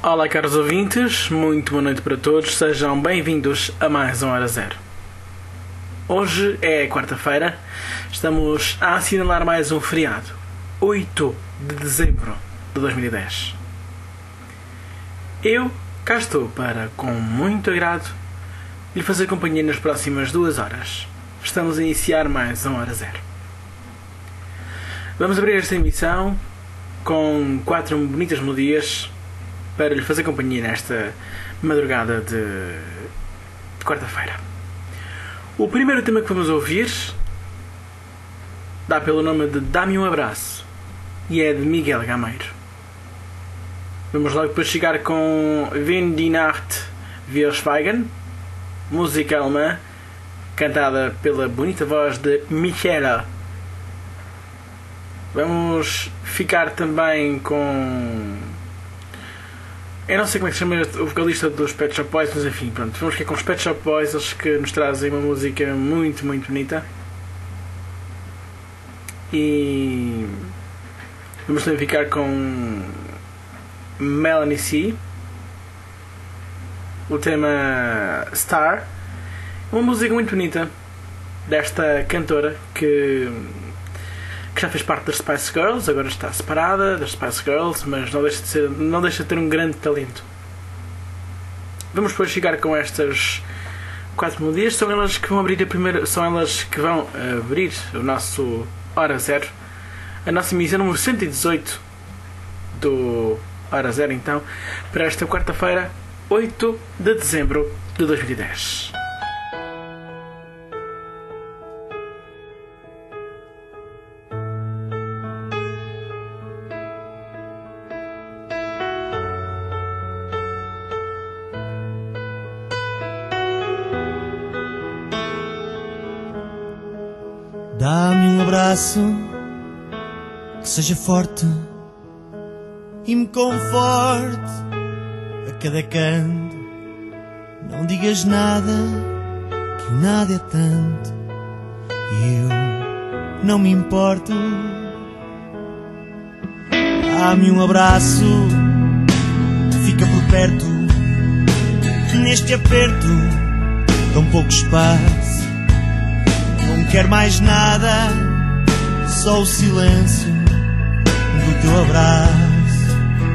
Olá, caros ouvintes, muito boa noite para todos, sejam bem-vindos a mais um Hora Zero. Hoje é quarta-feira, estamos a assinalar mais um feriado, 8 de dezembro de 2010. Eu cá estou para, com muito agrado, lhe fazer companhia nas próximas 2 horas. Estamos a iniciar mais um Hora Zero. Vamos abrir esta emissão com 4 bonitas melodias para lhe fazer companhia nesta madrugada de quarta-feira. O primeiro tema que vamos ouvir dá pelo nome de Dá-me um Abraço e é de Miguel Gameiro. Vamos logo depois chegar com Wenn die Nacht wir schweigen, música alemã, cantada pela bonita voz de Michaela. Vamos ficar também com... eu não sei como é que se chama o vocalista dos Pet Shop Boys, mas enfim, pronto. Vamos ficar com os Pet Shop Boys, eles que nos trazem uma música muito, muito bonita. E vamos também ficar com Melanie C, o tema Star, uma música muito bonita desta cantora que já fez parte das Spice Girls, agora está separada das Spice Girls, mas não deixa de ter um grande talento. Vamos depois chegar com estas 4 melodias, são elas que vão abrir o nosso Hora Zero, a nossa emissão número 118 do Hora Zero, então, para esta quarta-feira, 8 de dezembro de 2010. Dá-me um abraço que seja forte e me conforte a cada canto. Não digas nada, que nada é tanto, e eu não me importo. Dá-me um abraço, fica por perto, neste aperto, tão pouco espaço. Não quero mais nada, só o silêncio do teu abraço.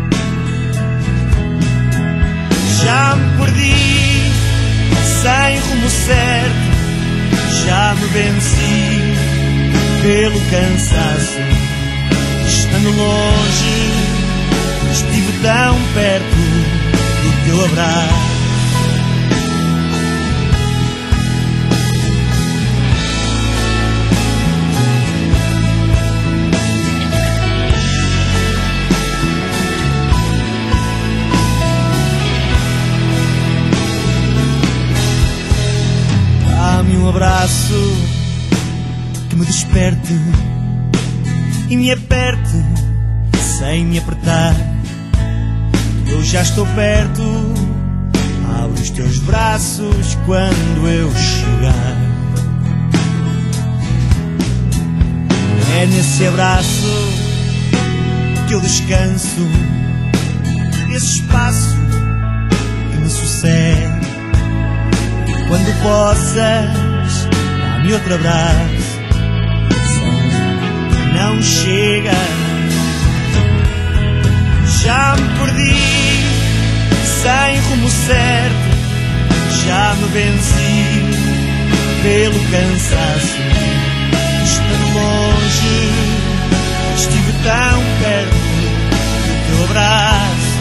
Já me perdi, sem rumo certo, já me venci pelo cansaço. Estando longe, estive tão perto do teu abraço. Um abraço que me desperte e me aperte sem me apertar. Eu já estou perto, abre os teus braços quando eu chegar. É nesse abraço que eu descanso, esse espaço que me sossega. Quando possas, dá-me outro abraço, só não chega. Já me perdi, sem rumo certo, já me venci pelo cansaço. Estando longe, estive tão perto do teu abraço.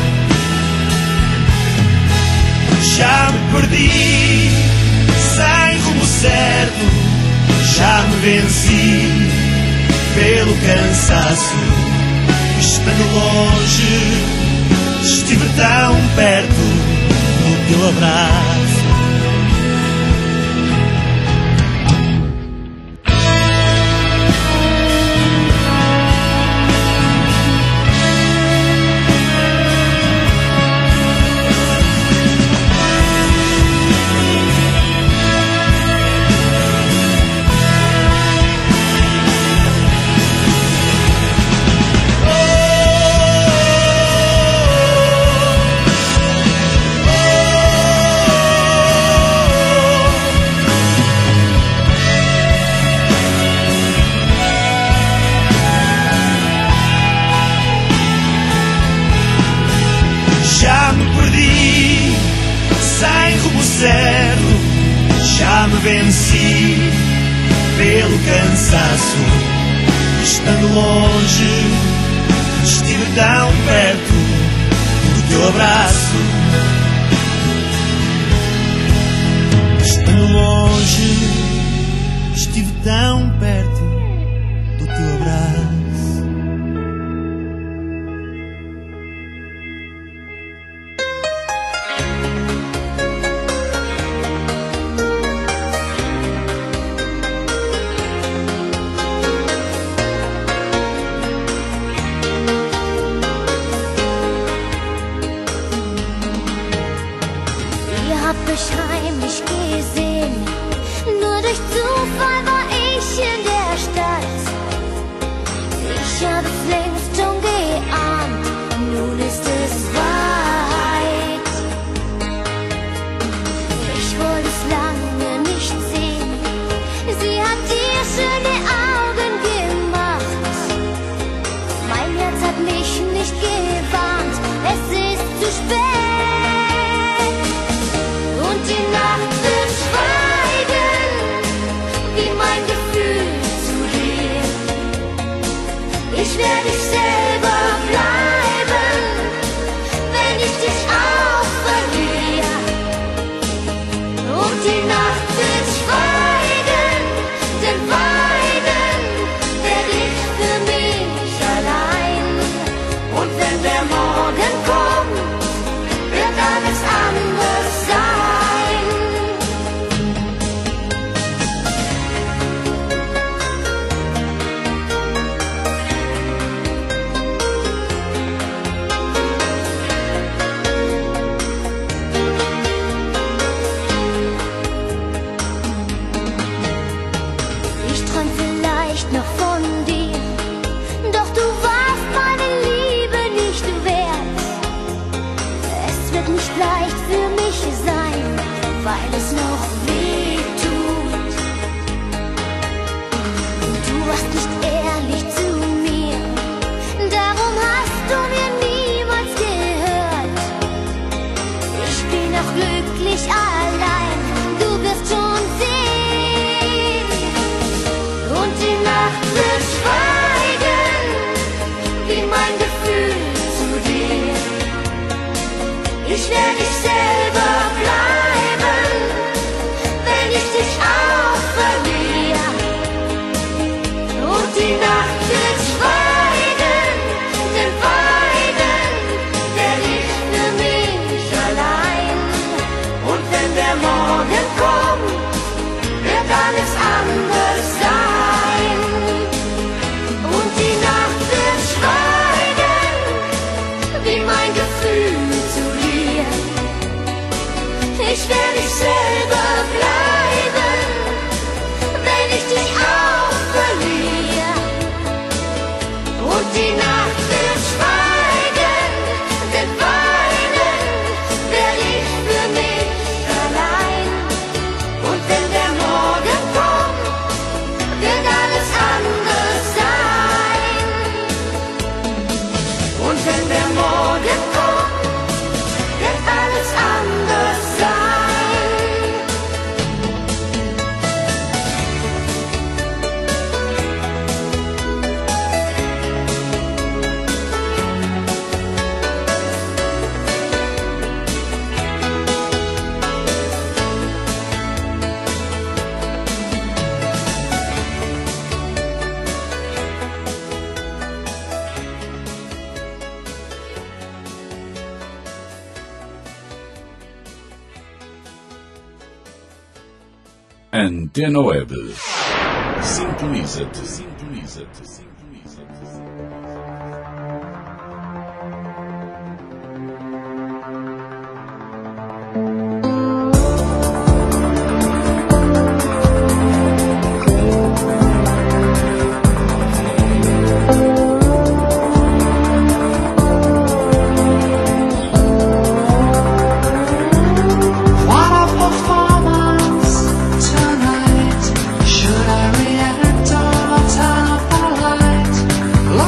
Já me perdi, sem rumo certo, já me venci pelo cansaço. Estando longe, estive tão perto do teu abraço. sem rumo certo, já me venci pelo cansaço. Estando longe, estive tão perto do teu abraço. Estando longe, estive tão perto do teu abraço. Heimlich gesehen, nur durch Zufall war ich in der Stadt. Ich habe es längst schon geahnt, nun ist es weit. Ich wollte es lange nicht sehen, sie hat dir schöne Augen gemacht. Mein Herz hat mich nicht gewarnt, es ist zu spät. Die Nacht wird schweigen, wie mein Gefühl zu dir. Ich werde ich selber bleiben, wenn ich dich auch verliere. Und die Nacht wird schweigen, denn weinen werde ich für mich allein. Und wenn der Morgen kommt, wird alles anders sein. Noch von dir, doch du warst meine Liebe nicht wert. Es wird nicht leicht für mich sein, weil es noch weh tut. Du warst nicht ehrlich zu mir, darum hast du mir niemals gehört. Ich bin auch glücklich allein, du wirst schon sehen. Und die Nacht wird schweigen, wie mein Gefühl zu dir. Ich werde ich selber bleiben, wenn ich dich auch verliere. Und die Nacht wird schweigen, denn weinen werde ich für mich allein. Und wenn der Morgen kommt, wird alles anders sein. Und die Nacht wird schweigen, wie mein Gefühl zu dir. Ich werde ich selber bleiben, wenn ich dich auch verliere. Und die Nacht wird schweigen, denn weinen werde ich für mich allein. Und wenn der Morgen kommt, wird alles anders sein. Und wenn der Morgen kommt, wird alles anders sein. Antena Web. Sintoniza-te, sintoniza-te, sintoniza-te. Should I react or turn up the light?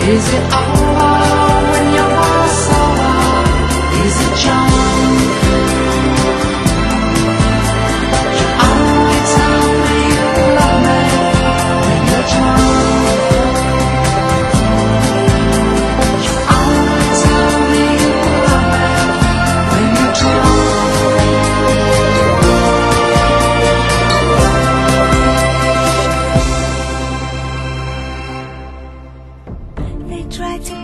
Is it over when you want sober? Is it John? You only tell me you love me when you're drunk. You only tell me you love me when you're drunk. They tried to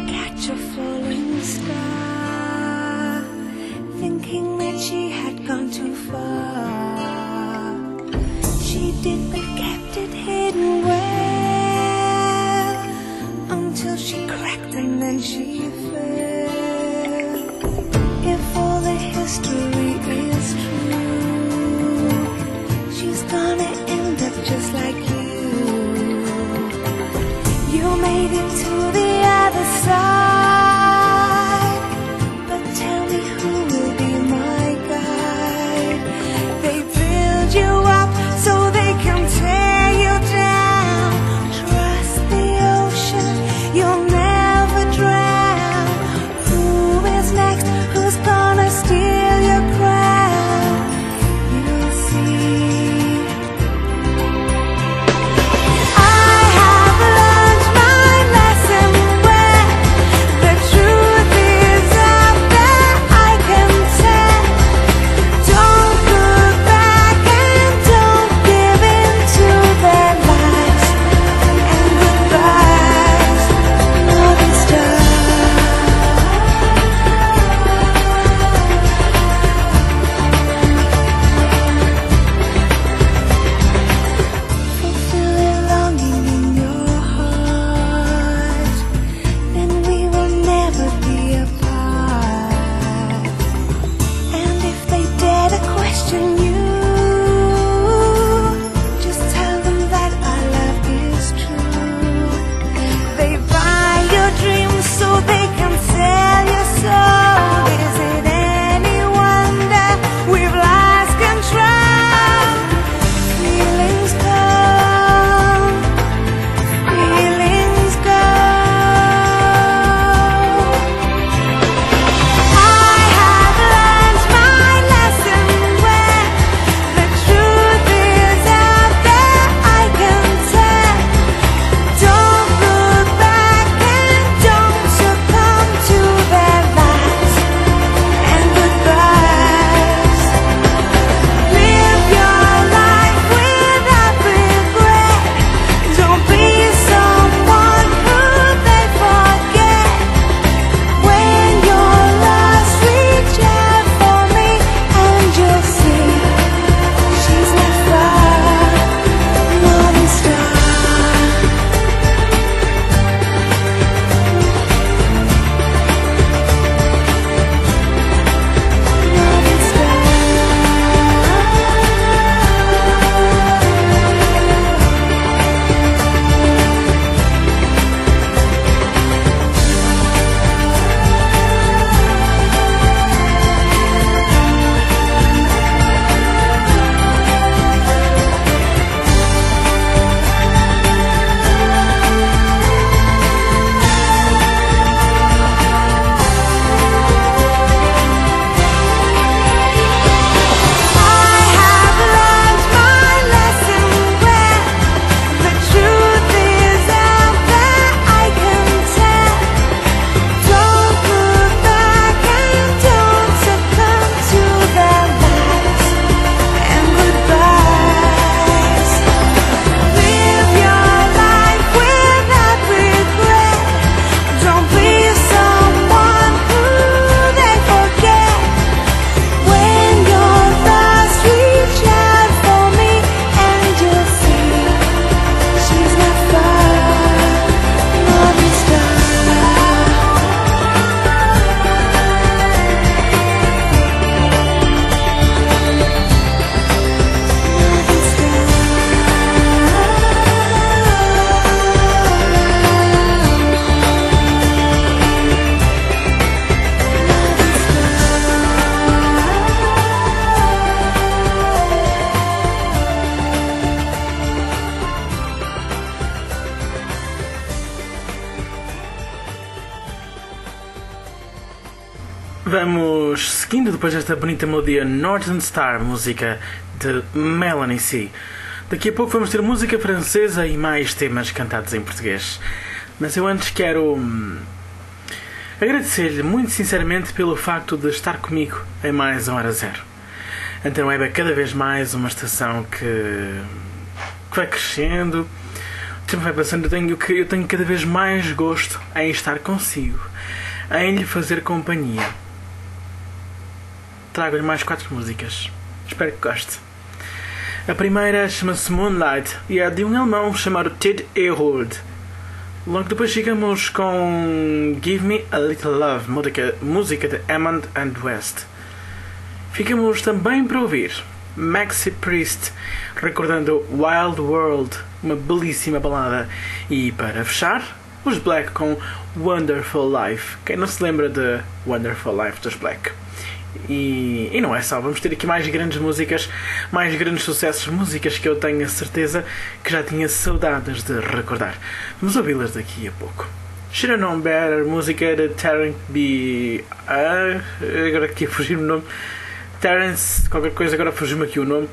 Vamos seguindo depois desta bonita melodia Northern Star, música de Melanie C. Daqui a pouco vamos ter música francesa e mais temas cantados em português. Mas eu antes quero agradecer-lhe muito sinceramente pelo facto de estar comigo em mais uma Hora Zero. Então é cada vez mais uma estação que vai crescendo, o tempo vai passando, eu tenho cada vez mais gosto em estar consigo, em lhe fazer companhia. Trago-lhe mais 4 músicas. Espero que goste. A primeira chama-se Moonlight e é de um alemão chamado Ted Ehold. Logo depois chegamos com Give Me a Little Love, música de Hammond and West. Ficamos também para ouvir Maxi Priest, recordando Wild World, uma belíssima balada. E para fechar, os Black com Wonderful Life. Quem não se lembra de Wonderful Life dos Black? E não é só, vamos ter aqui mais grandes músicas, mais grandes sucessos, músicas que eu tenho a certeza que já tinha saudades de recordar. Vamos ouvi-las daqui a pouco. Should I Know Better, música de Terence B. Agora aqui a fugir-me o nome. Terence, qualquer coisa, agora fugiu-me aqui o nome.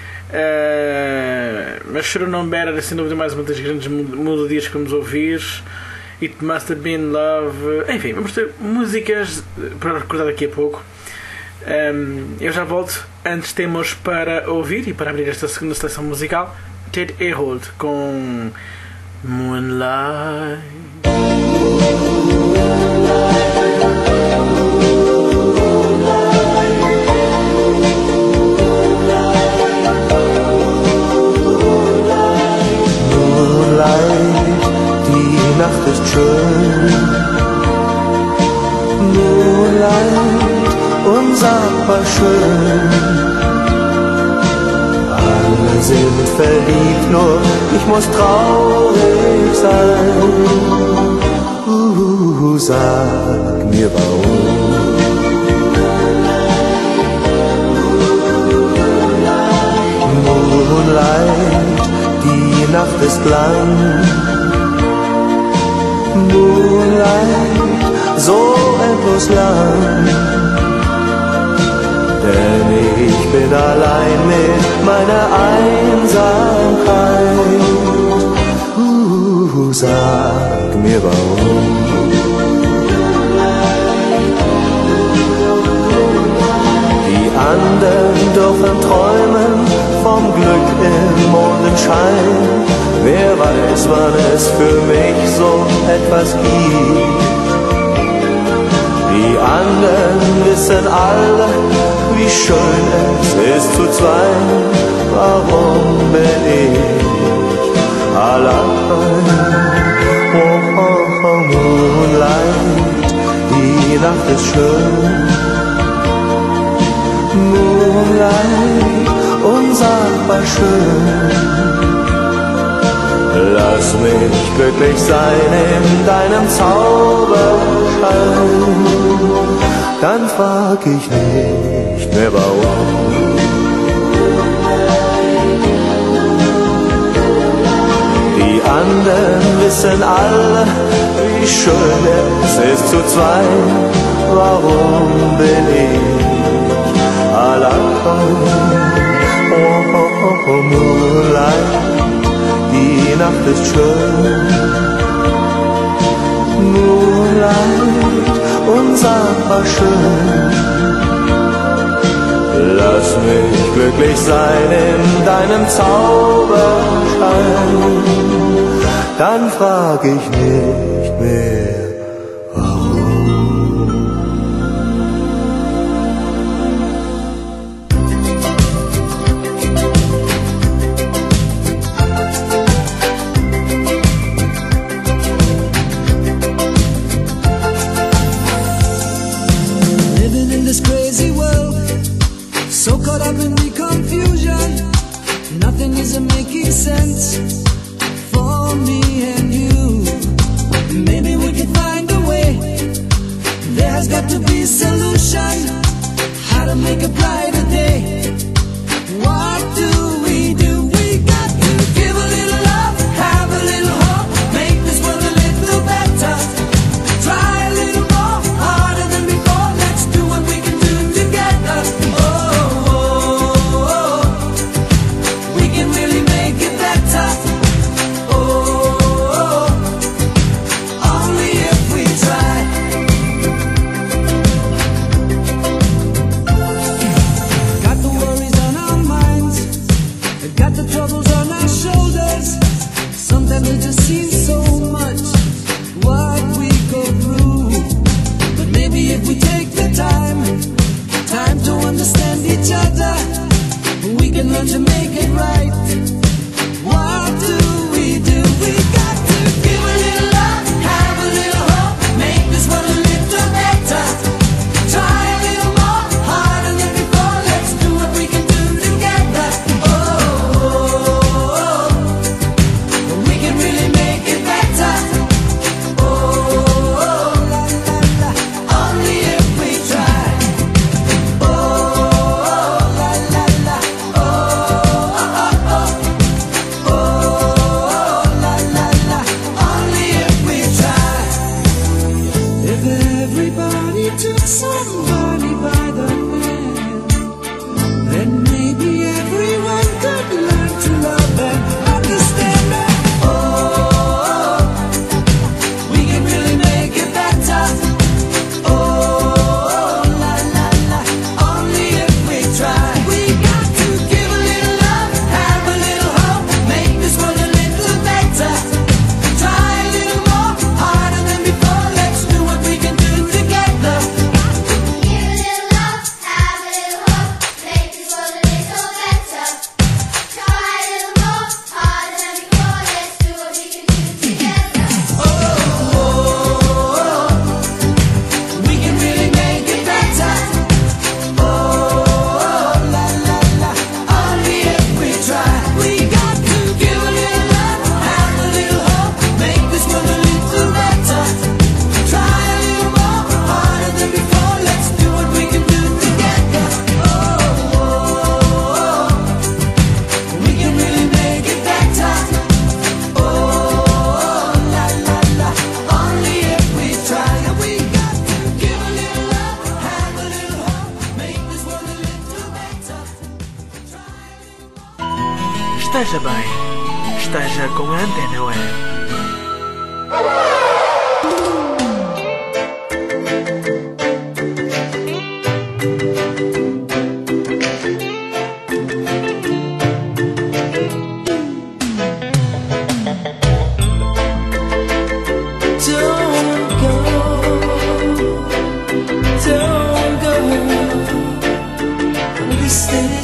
Mas Should I Know Better é sem dúvida mais uma das grandes melodias que vamos ouvir. It Must Have Been Love. Enfim, vamos ter músicas para recordar daqui a pouco. Eu já volto. Antes temos para ouvir e para abrir esta segunda seleção musical Ted Ehold com Moonlight. Moonlight, die Nacht ist schön. Moonlight, unsagbar schön. Alle sind verliebt, nur ich muss traurig sein. Sag mir warum. Moonlight, die Nacht ist lang. Moonlight, so endlos lang. Denn ich bin allein mit meiner Einsamkeit. Sag mir warum. Die anderen dürfen träumen vom Glück im Mondenschein. Wer weiß, wann es für mich so etwas gibt. Die anderen wissen alle, wie schön es ist zu zweit. Warum bin ich allein? Oh, oh, oh, Moonlight, die Nacht ist schön. Moonlight, unsagbar schön. Lass mich glücklich sein in deinem Zauberschein. Dann frag ich nicht mehr warum. Die anderen wissen alle, wie schön es ist zu zweit. Warum bin ich allein? Oh, oh, oh, oh, Moonlight, die Nacht ist schön. Moonlight, unsagbar schön. Lass mich glücklich sein in deinem Zauberschein. Dann frag ich nicht mehr warum. Living in this crazy world, so caught up in the confusion, nothing isn't making sense for me and you. Maybe we could find seen so much what we go through. But maybe if we take the time to understand each other, we can learn to make it right. What do? We got to give a little love, have a little hope, make this world a little better. Try a little more, harder than before. Let's do what we can do together. Oh, we can really make it better. Oh, la la la, only if we try. Oh, la la la, everybody took somebody by the hand, then maybe everyone could learn to love and understand that. Oh, we can really make it better. Oh, la la la, only if we try. We got to give a little love, have a little hope, make this world a little better. Try a little more, harder than before. Let's do what we can do together. Give a little love, have a little hope, make this world a little better. Try a little more, harder than before. Let's do what we can do together. Oh, we can really make it better. Oh, la la la, only if we try. We got to give a little love, have a little hope, make this world a little better. Try a little more, harder than before. Let's do what we can do together. Oh, we can really make it better. Oh, la la la, only if we try. And we got to give a little love, have a little hope, make this world a little better. Esteja bem, esteja com a Antena Web. Don't go, we stay.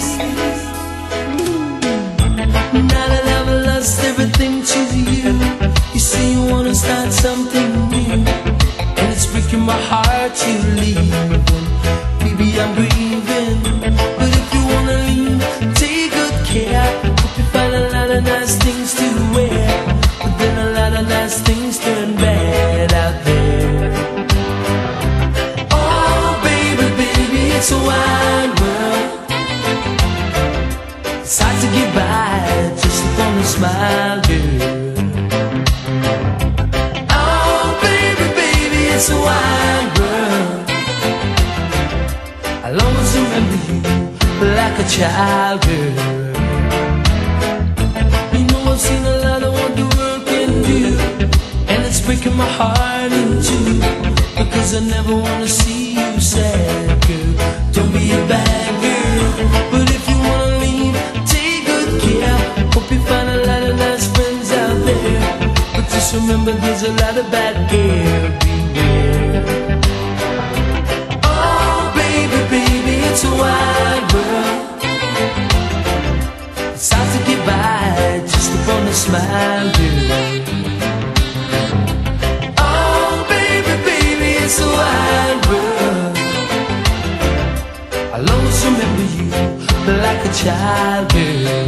Now that I've lost everything to you, you say you wanna start something new, and it's breaking my heart to leave. Baby, I'm grieving, but if you wanna leave, take good care. Hope you find a lot of nice things to wear, but then a lot of nice things turn bad out there. Oh, baby, baby, it's a wide world. It's hard to get by just upon a smile, girl. Oh, baby, baby, it's a wide world. I'll always remember you like a child, girl. You know I've seen a lot of what the world can do, and it's breaking my heart in two, because I never wanna see you sad, girl. Don't be a bad girl, but if you wanna leave, take good care. Hope you find a lot of nice friends out there, but just remember there's a lot of bad girl beware. Oh, baby, baby, it's a wide world. It's hard to get by just upon a smile, girl. Oh, baby, baby, it's a wide world. I'll always remember you like a child, girl.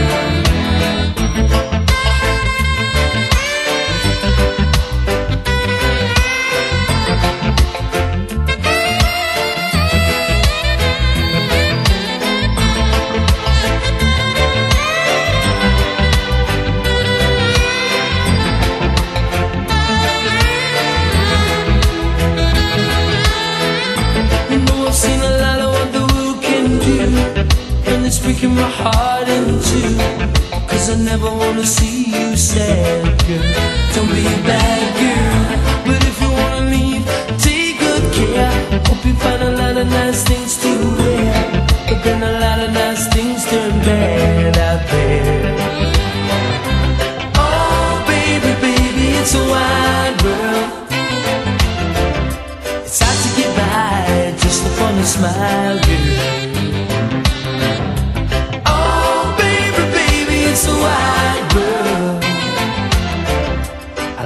You know I've seen a lot of what the world can do, and it's breaking my heart in two, 'cause I never wanna see you sad, girl. Don't be a bad girl, but if you wanna leave, take good care. Hope you find a lot of nice things to wear, but then a lot of nice things turn bad out there. Oh, baby, baby,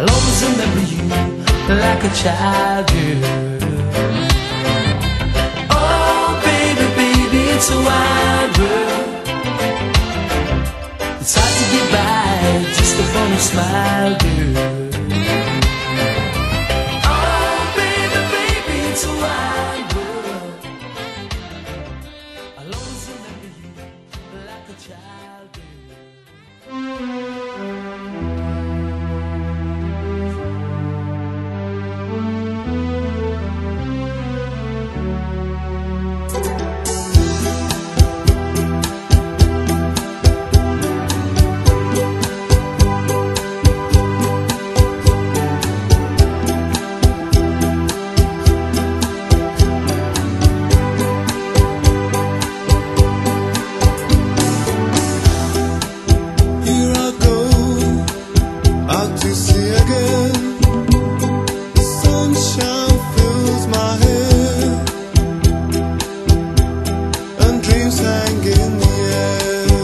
I'll always remember you like a child girl. Oh baby, baby, it's a wild world. It's hard to get by just upon a smile, girl. Oh baby, baby, it's a wild world. I'll always remember you like a child, girl. Here I go, out to sea again. The sunshine fills my hair, and dreams hang in the air.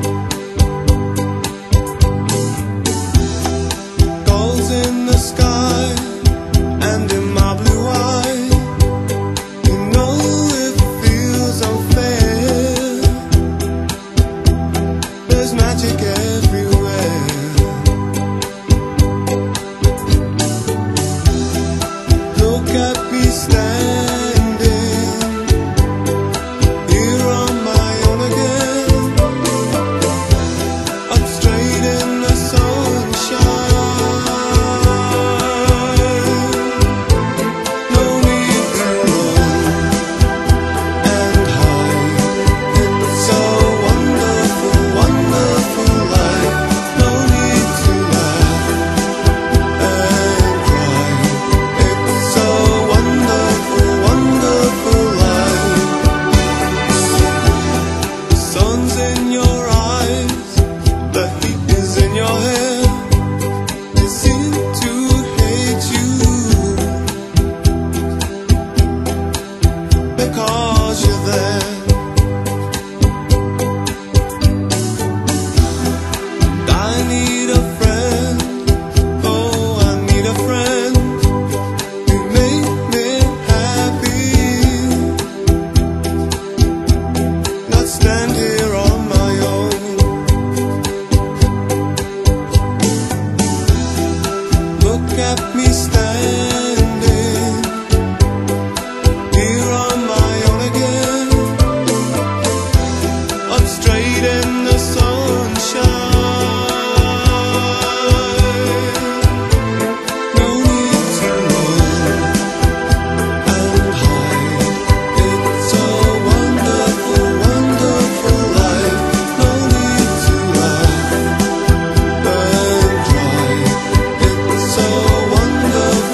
Gulls in the sky, and in my blue eye, you know it feels unfair. There's magic everywhere. Look at me standing here on my own again, up straight in the sunshine. No need to run and hide. It's so wonderful, wonderful life. No need to laugh and cry. It's so wonderful, wonderful life. The sun's in your eyes, the heat is in your hair. They seem to hate you because you're there. I need a friend, oh, I need a friend. You make me happy, not stand here on my own. Look at me standing here on my own again, up straight in the sunshine. No need to run and hide. It's a wonderful, wonderful life. No need to laugh and cry. It's so wonderful,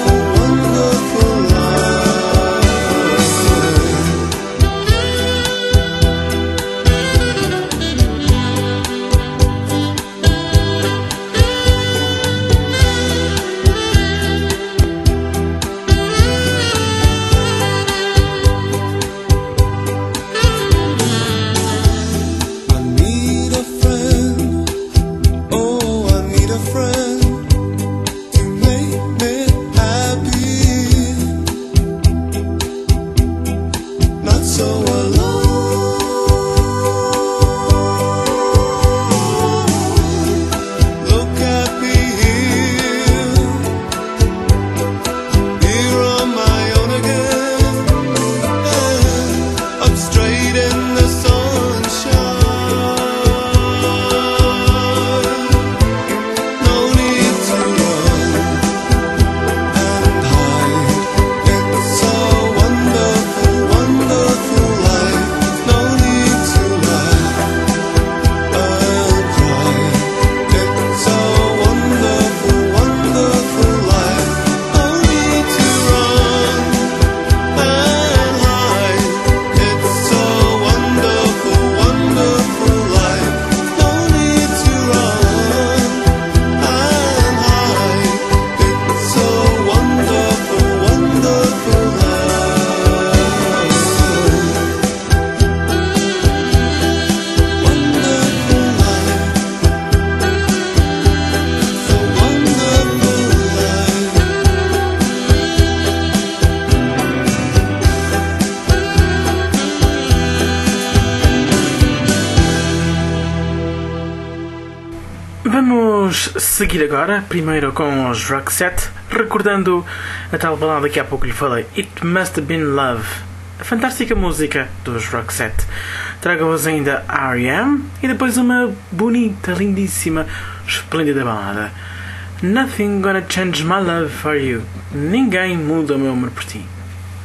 seguir agora, primeiro com os Roxette, recordando a tal balada que há pouco lhe falei, It Must Have Been Love, a fantástica música dos Roxette. Trago-vos ainda R.E.M. e depois uma bonita, lindíssima, esplêndida balada, Nothing Gonna Change My Love For You, Ninguém Muda o Meu Amor Por Ti.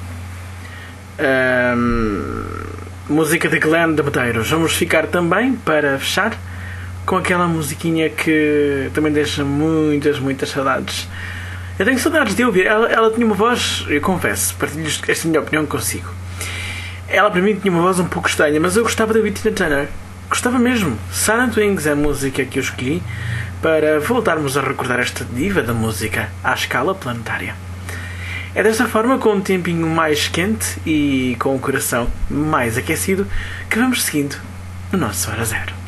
Música de Glenn de Medeiros. Vamos ficar também, para fechar, com aquela musiquinha que também deixa muitas saudades. Eu tenho saudades de ouvir. Ela tinha uma voz, eu confesso, partilho esta minha opinião consigo. Ela para mim tinha uma voz um pouco estranha, mas eu gostava de ouvir Tina Turner. Gostava mesmo. Silent Wings é a música que eu escolhi para voltarmos a recordar esta diva da música à escala planetária. É desta forma, com um tempinho mais quente e com o coração mais aquecido, que vamos seguindo no nosso Hora Zero.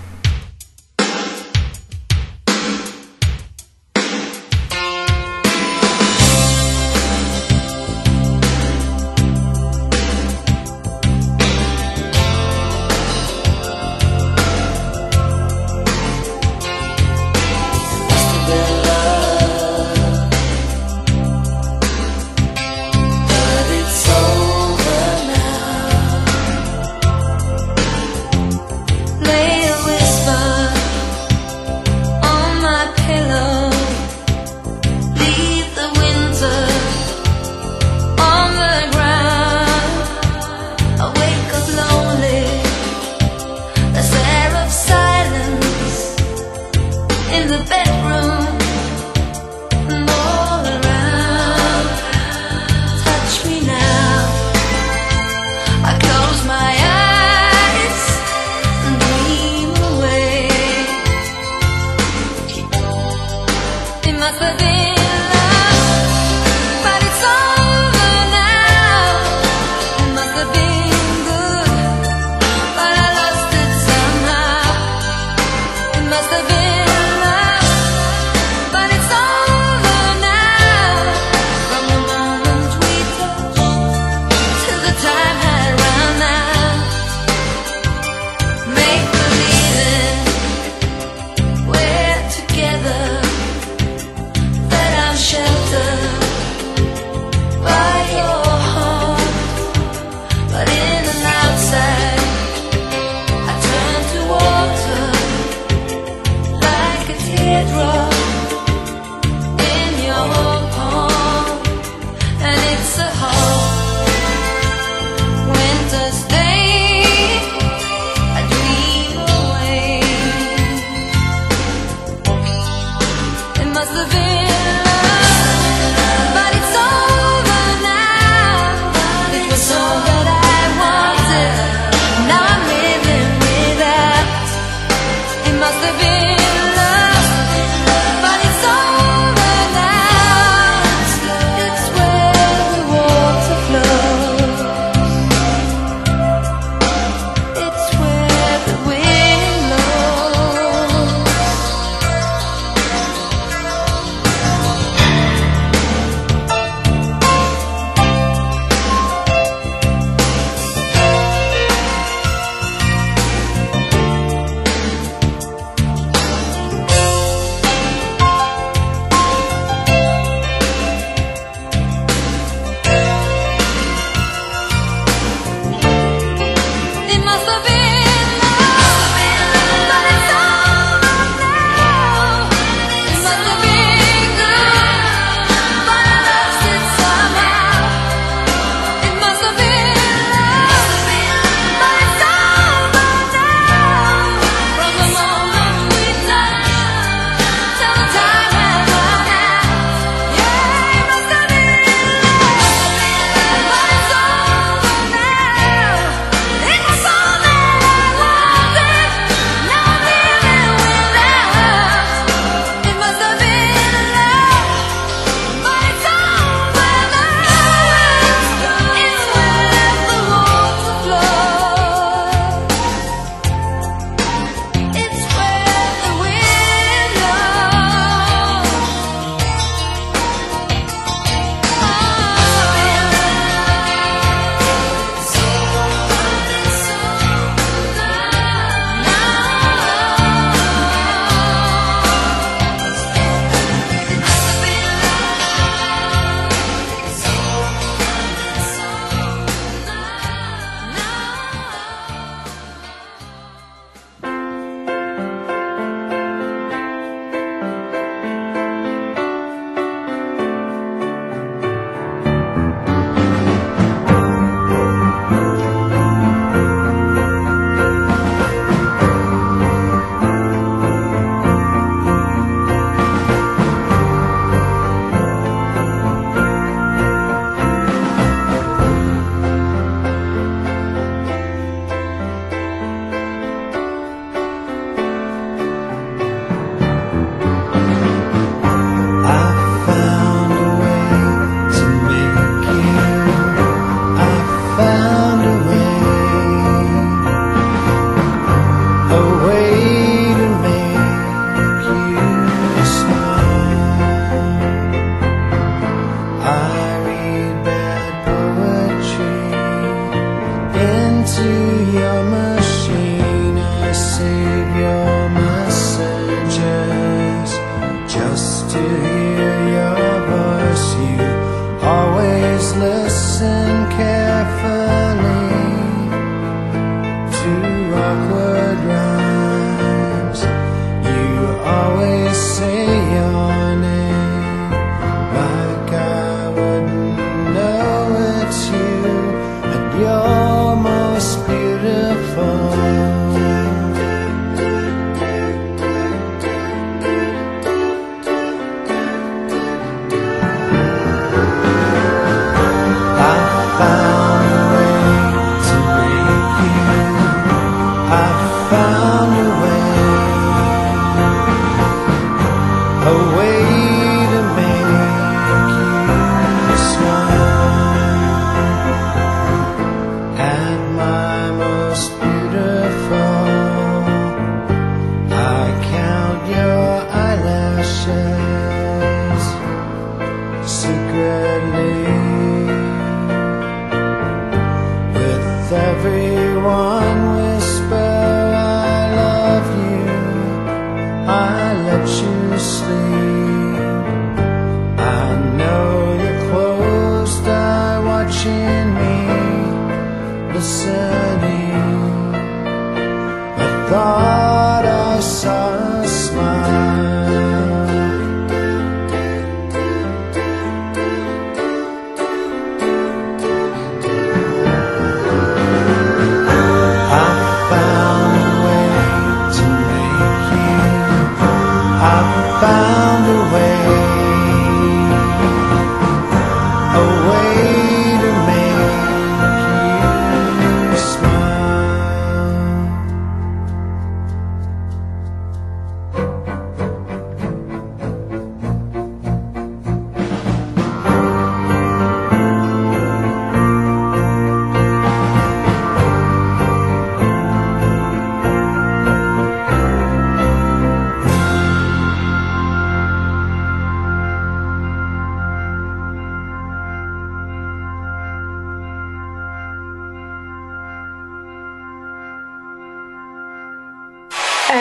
That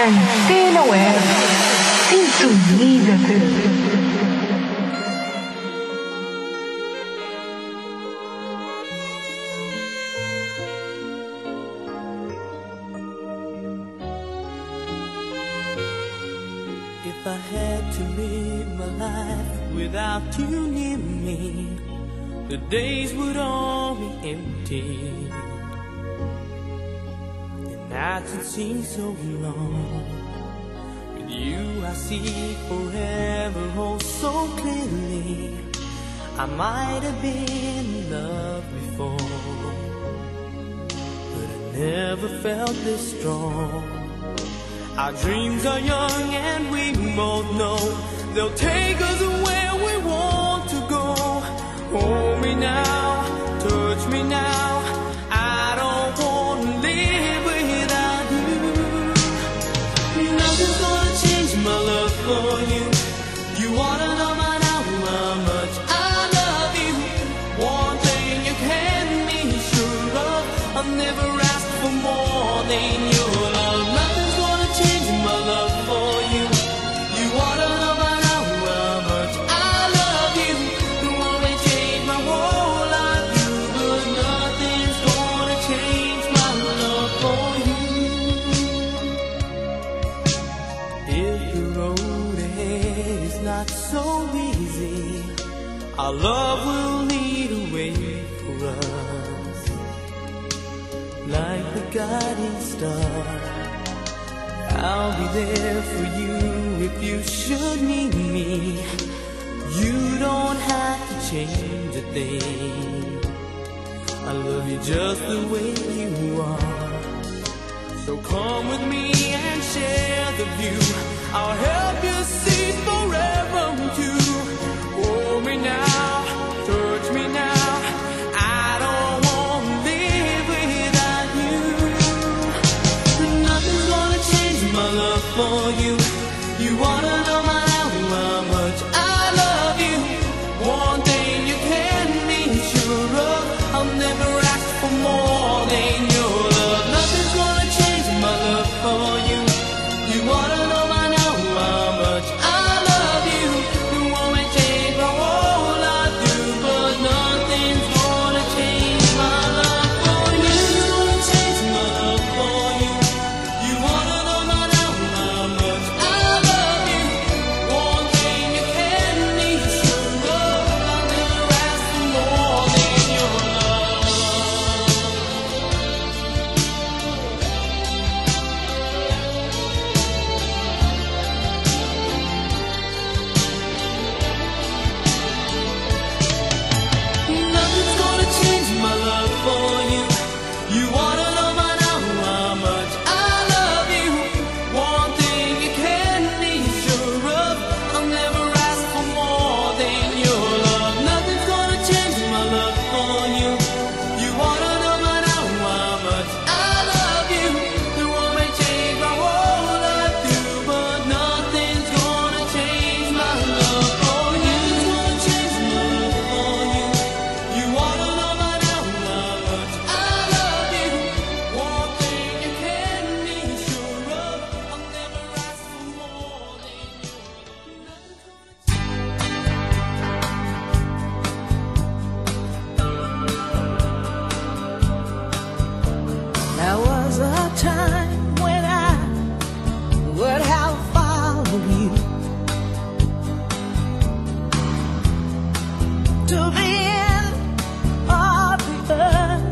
Antena Web. Sintoniza-te. If I had to live my life without you near me, the days would all be empty. The nights would seem so long. With you I see forever oh so clearly. I might have been in love before, but I never felt this strong. Our dreams are young and we both know they'll take us where we want to go. Hold me now, touch me now, I don't want to live without you. Nothing's gonna change my love for you. You wanna know by now how much I love you. One thing you can be sure of, I'll never ask for more than your love. Nothing's gonna change my love for you. You wanna know by now how much I love you. You wanna change my whole life, but nothing's gonna change my love for you. If the road ahead is not so easy, our love will lead a way for us, like the guiding star. I'll be there for you if you should need me. You don't have to change a thing. I love you just the way you are. So come with me and share the view. I'll help you see forever too. Hold me now, touch me now. I don't want to live without you. Nothing's gonna change my love for you. You wanna know how much I love you. One thing you can be sure of, I'll never ask for more than your love. Nothing's gonna change my love for you. You wanna know how much I love you. You wanna change my whole life too, but nothing's gonna change my love for you. Nothing's gonna change my love for you. You wanna know how much I love you. One thing you can be sure of, I'll never ask for more than your love. Nothing's gonna change my love for you. You wanna know how much I love you. One thing you can be sure of, I'll never ask for more than your love. Nothing's gonna change my love for you. You wanna know how much I love you. You wanna change my whole life too, but nothing's gonna change my love for you. Nothing's gonna change my love for you. You wanna know how much I love you. One thing you can be sure of, I'll never ask for more than your There was a time when I would have followed you to the end of the earth.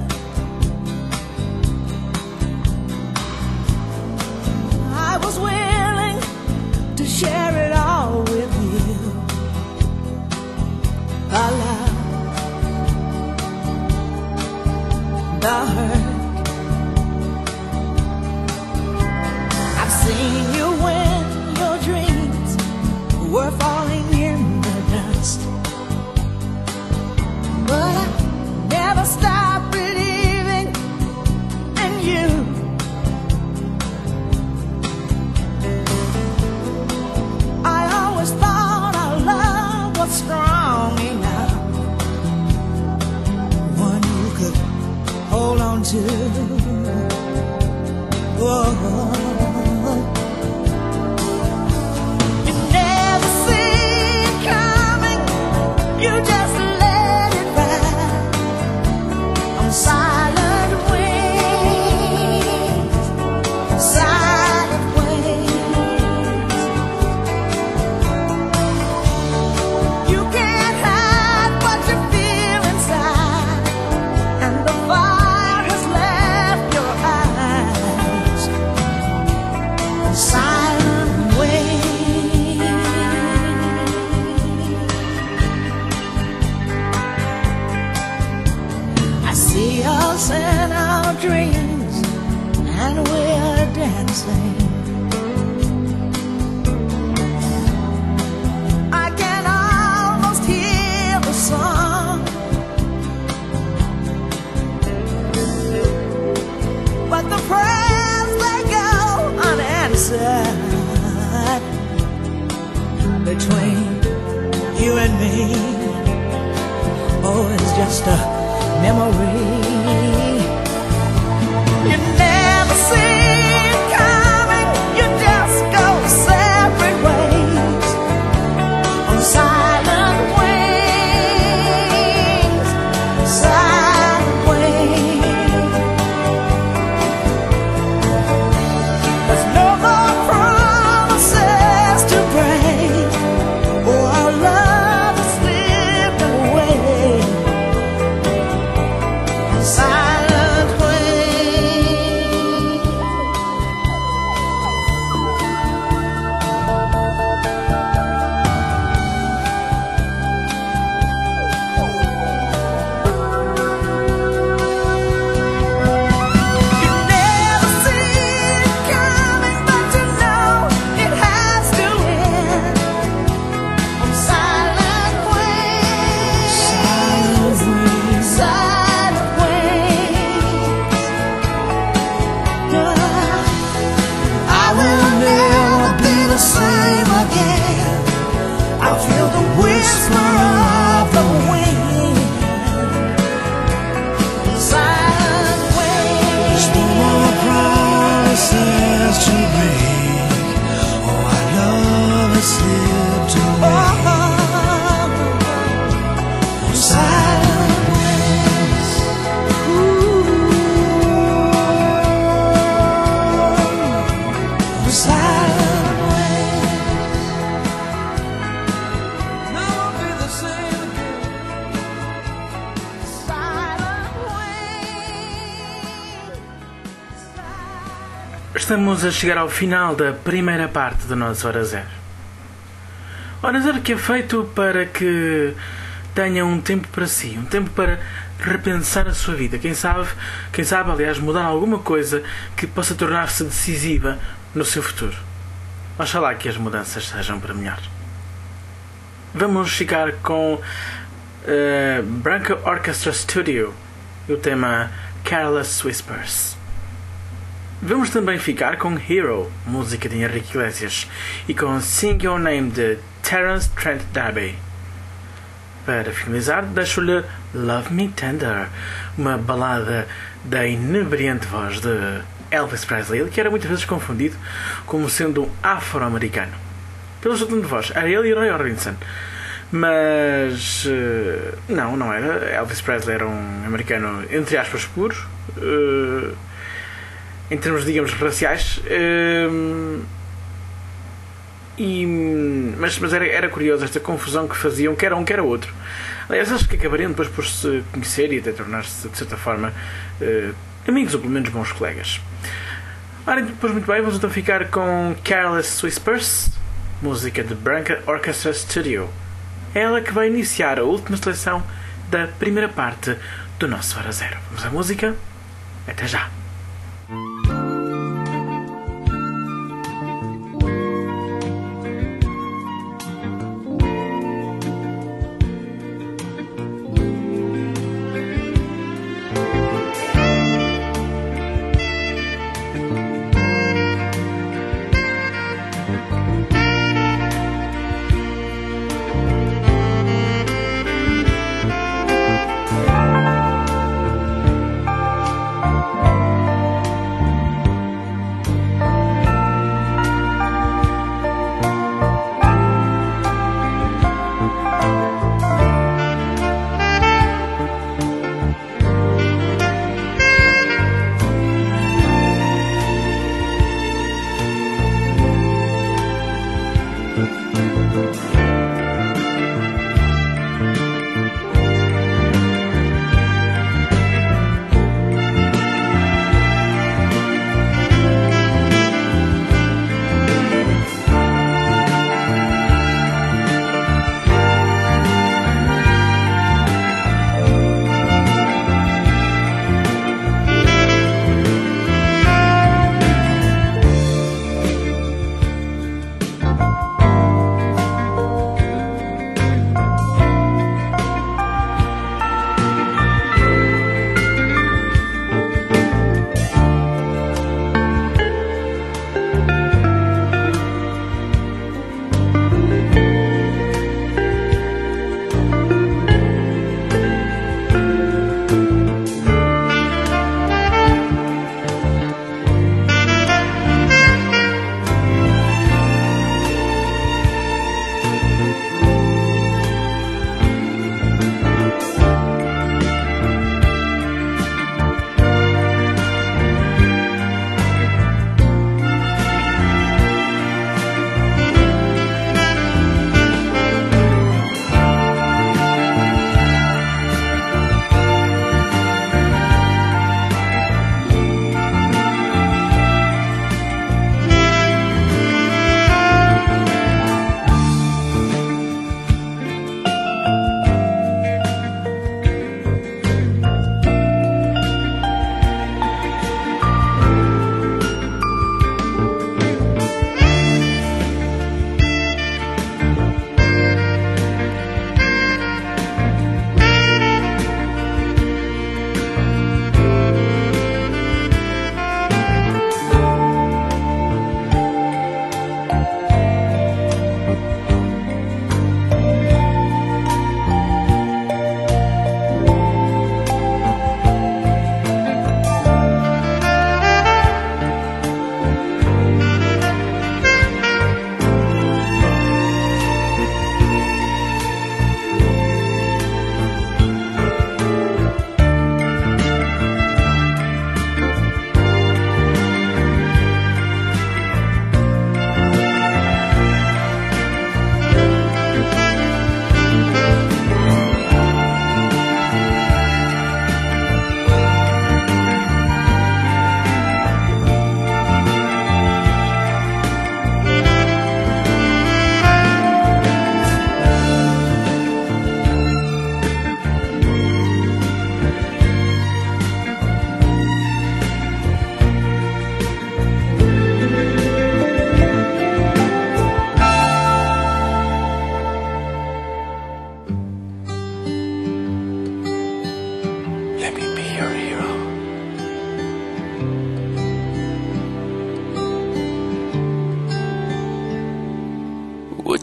I was willing to share it all with you. The love, the hurt. I've seen you when your dreams were falling in the dust, but I never stopped believing in you. I always thought our love was strong enough, one you could hold on to. Oh, dreams and we're dancing. I can almost hear the song, but the prayers they go unanswered between you and me. Oh, it's just a memory. You never see it coming, you just go separate ways on silent wings, silent wings. There's no more promises to break. Oh, our love has slipped away. Silent wings. You never see it coming, but you know it has to end on silent wings. Silent wings. Silent wings. I will never be the same again. I feel the whisper of the wind. Silent wings. There's no more promises to make. Oh, our love has slipped away. Oh, silent wings. Ooh. Silent wings. Never be the same again. Silent wings. Estamos a chegar ao final da primeira parte do nosso Hora Zero. Hora Zero que é feito para que tenha um tempo para si, um tempo para repensar a sua vida. Quem sabe, aliás, mudar alguma coisa que possa tornar-se decisiva no seu futuro. Oxalá que as mudanças sejam para melhor. Vamos ficar com Branca Orchestra Studio e o tema Careless Whispers. Vamos também ficar com Hero, música de Henrique Iglesias, e com Sing Your Name de Terence Trent D'Arby. Para finalizar, deixo-lhe Love Me Tender, uma balada da inebriante voz de Elvis Presley, ele que era muitas vezes confundido como sendo um afro-americano. Pelo seu tom de voz, era ele e Roy Orbison. Mas não era. Elvis Presley era um americano, entre aspas, puro, em termos, digamos, raciais. Mas era curioso esta confusão que faziam, que era um que era outro. Aliás, acho que acabariam depois por se conhecer e até tornar-se, de certa forma, amigos ou pelo menos bons colegas. Ora, depois, muito bem, vamos então ficar com Careless Whispers, música de Branca Orchestra Studio. É ela que vai iniciar a última seleção da primeira parte do nosso Hora Zero. Vamos à música? Até já!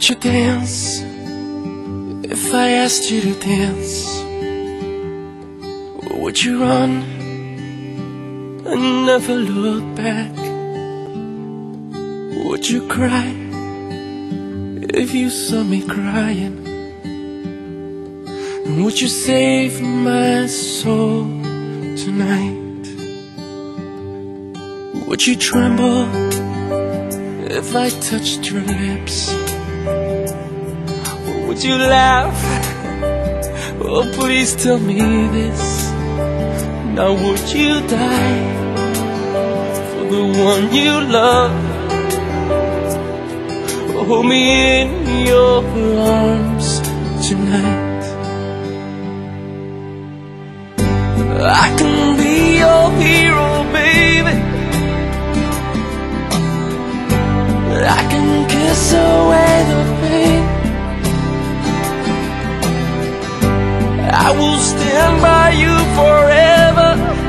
Would you dance if I asked you to dance? Or would you run and never look back? Would you cry if you saw me crying? And would you save my soul tonight? Would you tremble if I touched your lips? Or would you laugh? Oh, please tell me this. Now would you die for the one you love? Or hold me in your arms tonight? I can be your hero, baby. I can kiss away the pain. I will stand by you forever.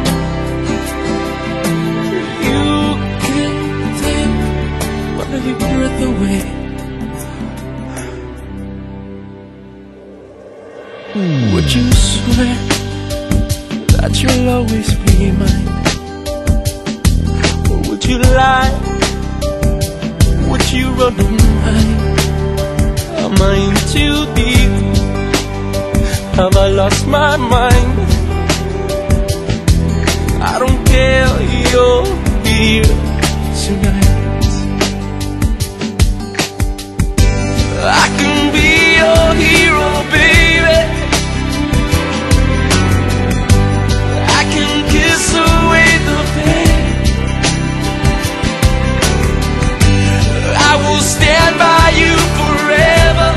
You can take my breath away. Would you swear that you'll always be mine? Or would you lie? Would you run and hide? Am I in too deep? Have I lost my mind? I don't care, you're here tonight. I can be your hero, baby. I can kiss away the pain. I will stand by you forever.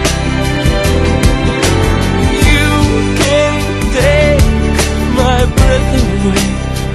You can take my breath away.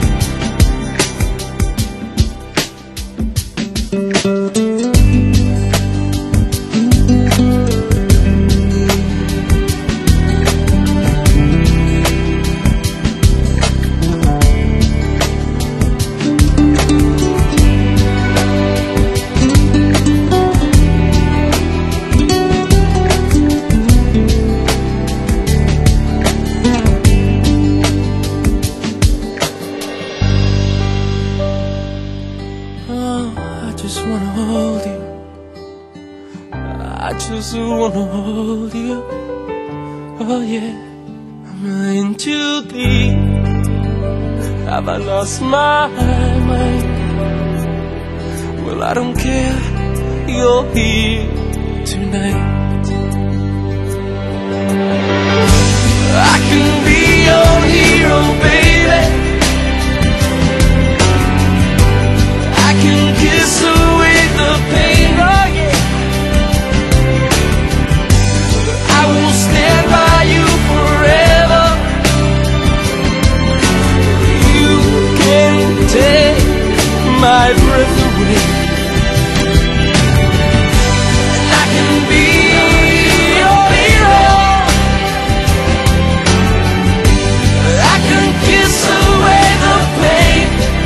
Wanna hold you, oh yeah. I'm in too deep. Have I lost my mind? Well, I don't care, you're here tonight. I can be your hero, baby. I can kiss away the pain, oh yeah. I will stand by you forever. You can take my breath away. And I can be your hero. I can kiss away the pain.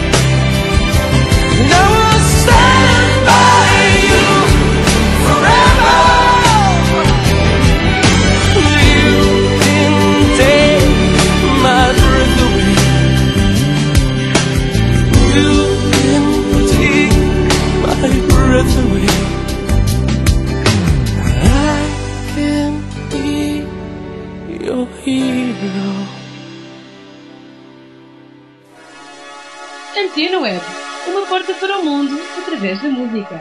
And I will stand by you forever. Breath away. I can be your hero. Antena Web, uma porta para o mundo através da música.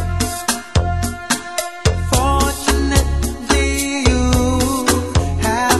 Fortunately, you have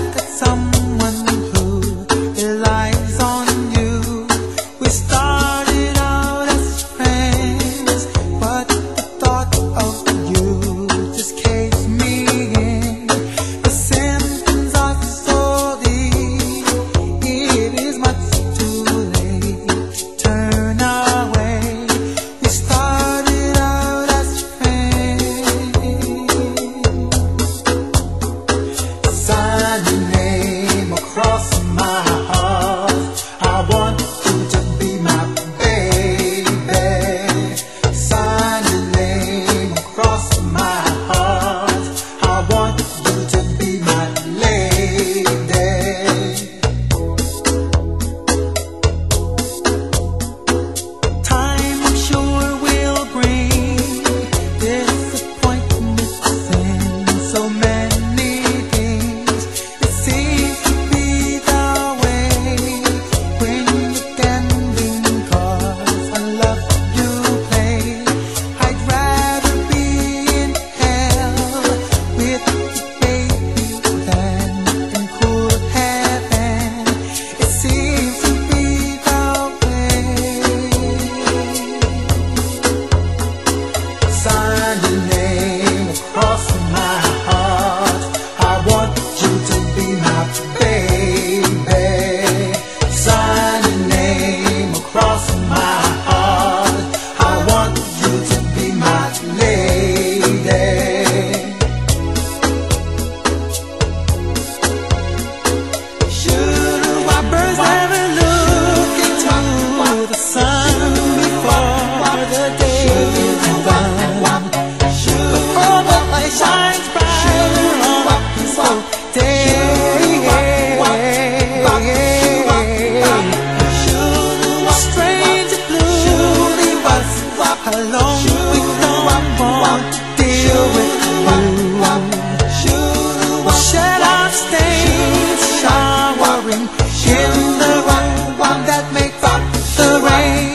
alone. We know I won't deal with you. We'll shed our stains, showering in the one that makes up the rain.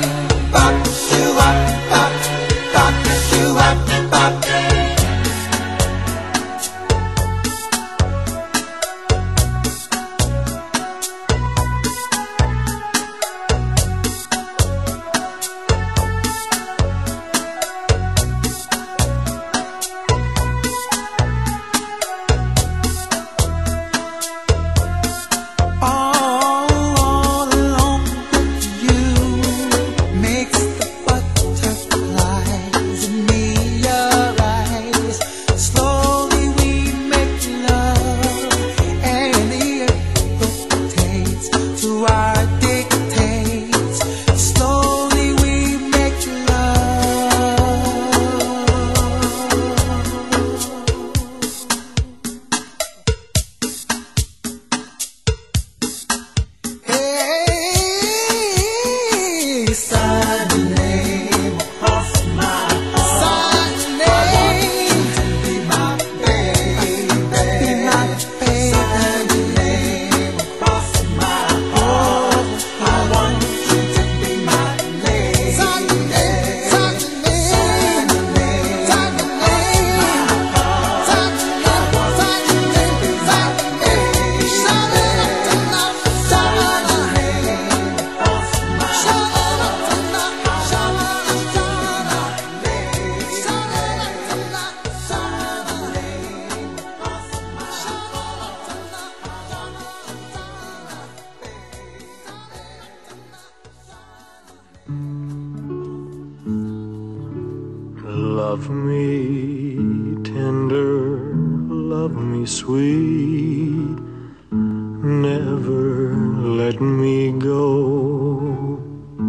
Love me tender, love me sweet, never let me go.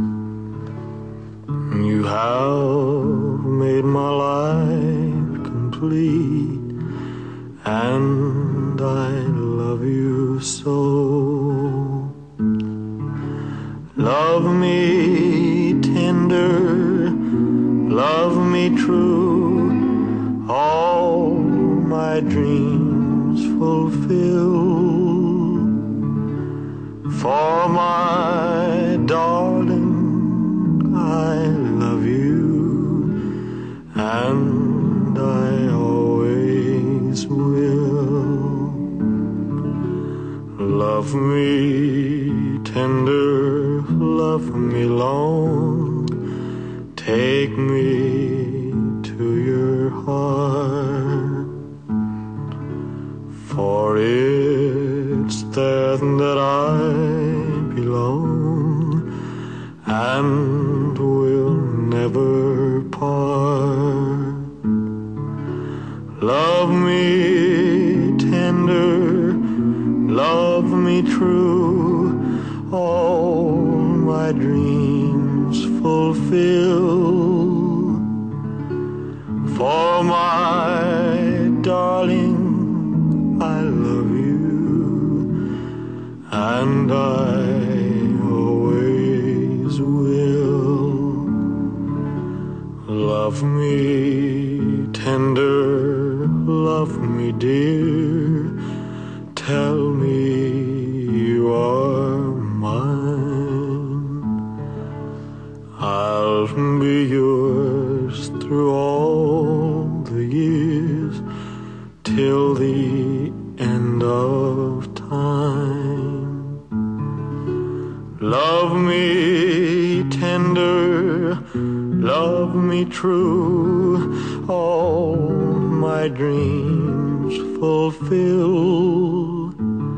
You have made my life complete, and I love you so. Love me tender, love me true, all my dreams fulfill. For my darling, I love you, and I always will. Love me tender, love me long, take me to your heart, for it's there that I belong and will never part. Love me tender, love me true, all my dreams fulfill. For my darling, I love you, and I always will. Love me tender, love me dear, tell me you are mine. I'll be yours through all the years, till the end of time. Love me tender, love me true, all my dreams fulfill.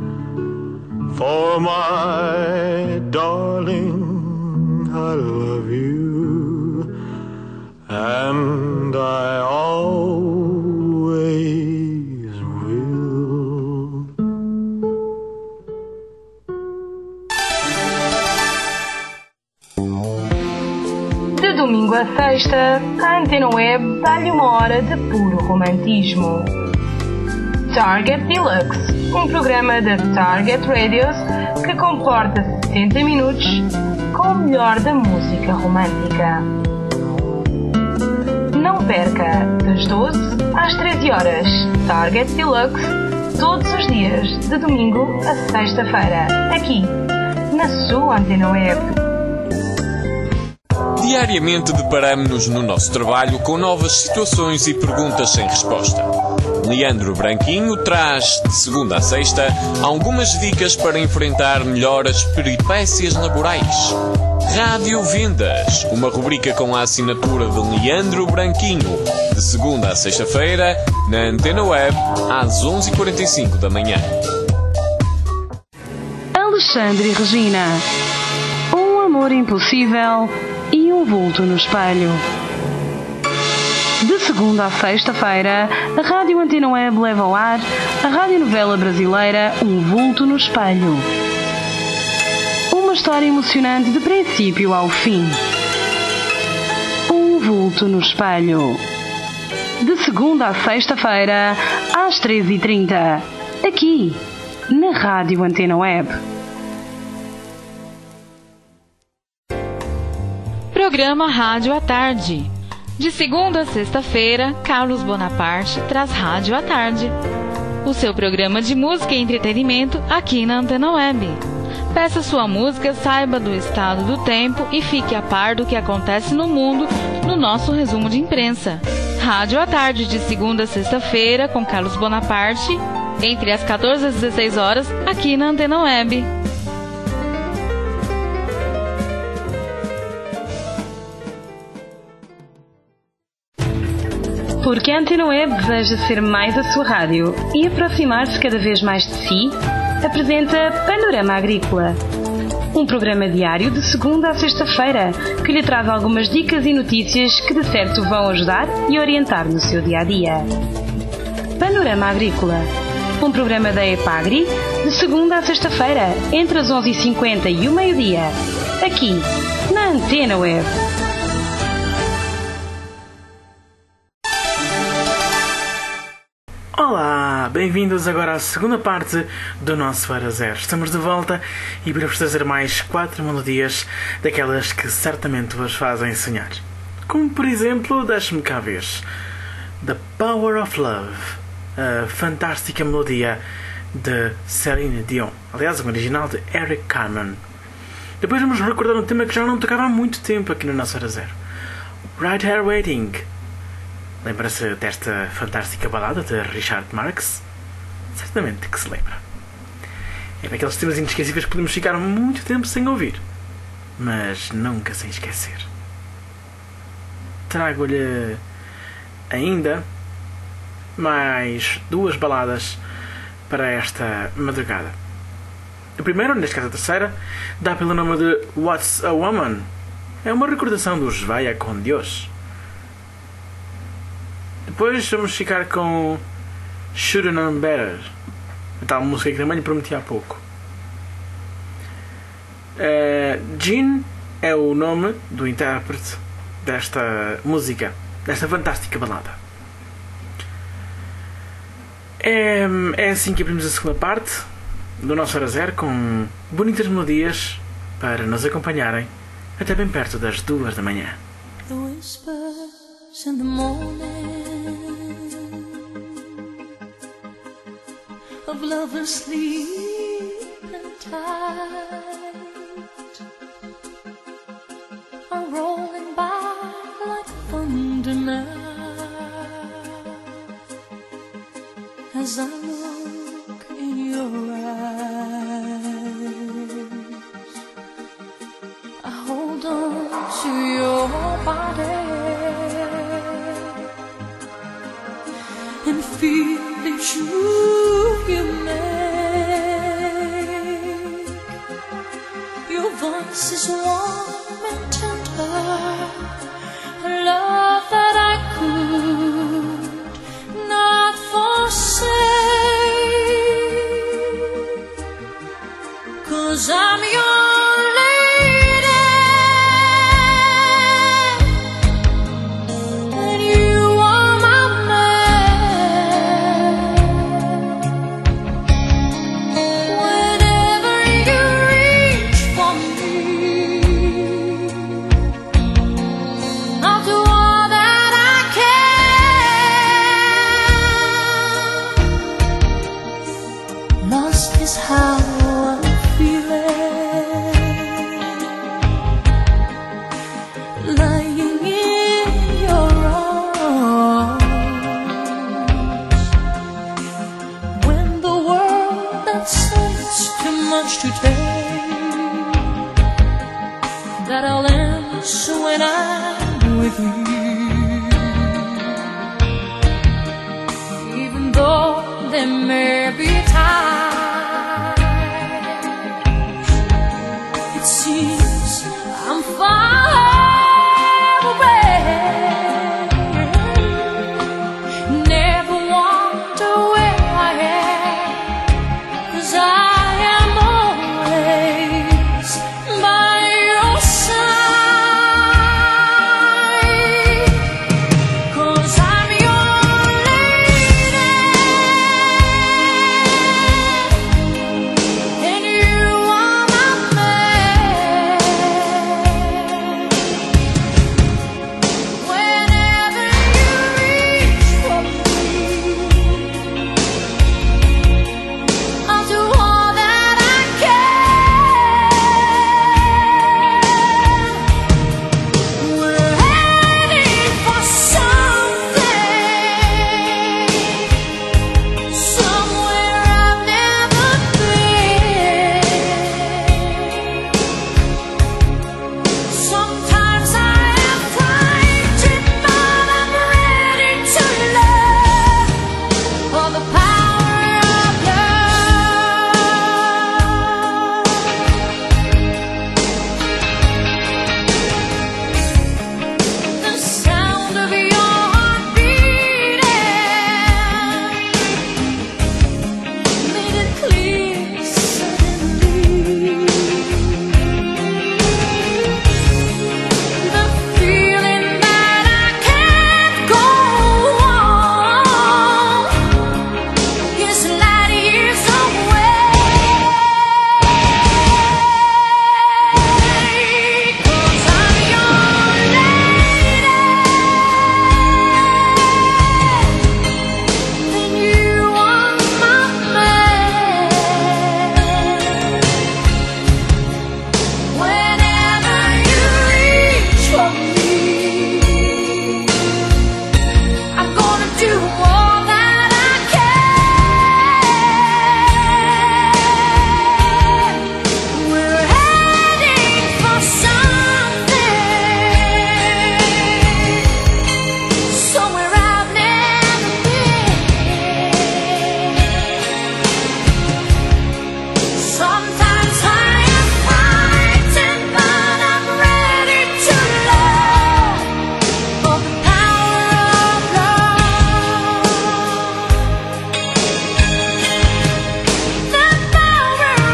For my darling, I love you, and I always will. De domingo a sexta, a Antena Web dá-lhe uma hora de puro romantismo. Target Deluxe, um programa da Target Radios que comporta 70 minutos com o melhor da música romântica. Não perca, das 12 às 13 horas, Target Deluxe, todos os dias, de domingo a sexta-feira, aqui, na sua Antena Web. Diariamente deparamos-nos no nosso trabalho com novas situações e perguntas sem resposta. Leandro Branquinho traz, de segunda a sexta, algumas dicas para enfrentar melhor as peripécias laborais. Rádio Vendas, uma rubrica com a assinatura de Leandro Branquinho, de segunda a sexta-feira, na Antena Web, às 11h45 da manhã. Alexandre e Regina, um amor impossível e um vulto no espelho. De segunda a sexta-feira, a Rádio Antena Web leva ao ar a radionovela brasileira Um Vulto no Espelho. Uma história emocionante de princípio ao fim. Um Vulto no Espelho. De segunda a sexta-feira, às 13h30, aqui, na Rádio Antena Web. Programa Rádio à Tarde. De segunda a sexta-feira, Carlos Bonaparte traz Rádio à Tarde, o seu programa de música e entretenimento aqui na Antena Web. Peça sua música, saiba do estado do tempo e fique a par do que acontece no mundo no nosso resumo de imprensa. Rádio à Tarde, de segunda a sexta-feira, com Carlos Bonaparte, entre as 14 e as 16 horas, aqui na Antena Web. Porque a Antena Web deseja ser mais a sua rádio e aproximar-se cada vez mais de si, apresenta Panorama Agrícola. Um programa diário de segunda a sexta-feira que lhe traz algumas dicas e notícias que de certo vão ajudar e orientar no seu dia-a-dia. Panorama Agrícola. Um programa da EPAGRI de segunda a sexta-feira, entre as 11h50 e o meio-dia. Aqui, na Antena Web. Olá, bem-vindos agora à segunda parte do nosso Hora Zero. Estamos de volta e para vos trazer mais 4 melodias daquelas que certamente vos fazem sonhar. Como por exemplo, deixe-me cá ver, The Power of Love, a fantástica melodia de Celine Dion, aliás, o original de Eric Carmen. Depois vamos recordar um tema que já não tocava há muito tempo aqui no nosso Hora Zero, Right Here Waiting. Lembra-se desta fantástica balada de Richard Marx? Certamente que se lembra. É daqueles temas inesquecíveis que podemos ficar muito tempo sem ouvir, mas nunca sem esquecer. Trago-lhe ainda mais 2 baladas para esta madrugada. A primeira, neste caso a terceira, dá pelo nome de What's a Woman? É uma recordação dos Vaya con Dios. Depois vamos ficar com Should've Known Better, a tal música que também lhe prometi há pouco. Jean é o nome do intérprete desta música, desta fantástica balada. É assim que abrimos a segunda parte do nosso Hora Zero, com bonitas melodias para nos acompanharem até bem perto das 2 da manhã. The whispers in the morning of lovers sleeping tight are rolling by like thunder now as I look in your eyes. I hold on to your body and feel it's you make. Your voice is warm and tender, a love that I could not forsake, 'cause I'm your lady and you are my man. Whenever you reach for me, lying in your arms. When the world outside's too much to take, that I'll answer when I'm with you. Even though there may be times it seems I'm far away, never wonder where I am, 'cause I am always by your side, 'cause I'm your lady and you are my man. Whenever you reach for me, I'll do all that I can. We're heading for something, somewhere I've never been. Sometimes I am frightened, but I'm ready to love, for the power of love. The sound of your heart beating made it clear suddenly. The feeling that I can't go on is light years away, 'cause I'm your lady and you are my man. Whenever you reach for me, I'm gonna do all that I can. We're heading for something, somewhere I've never been. Sometimes I am frightened, but I'm ready to love, for the power of love. The power of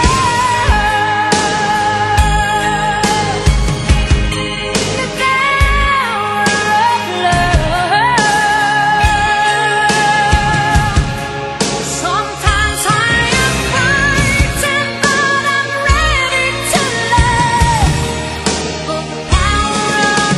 Sometimes I am frightened, but I'm ready to love, for the power of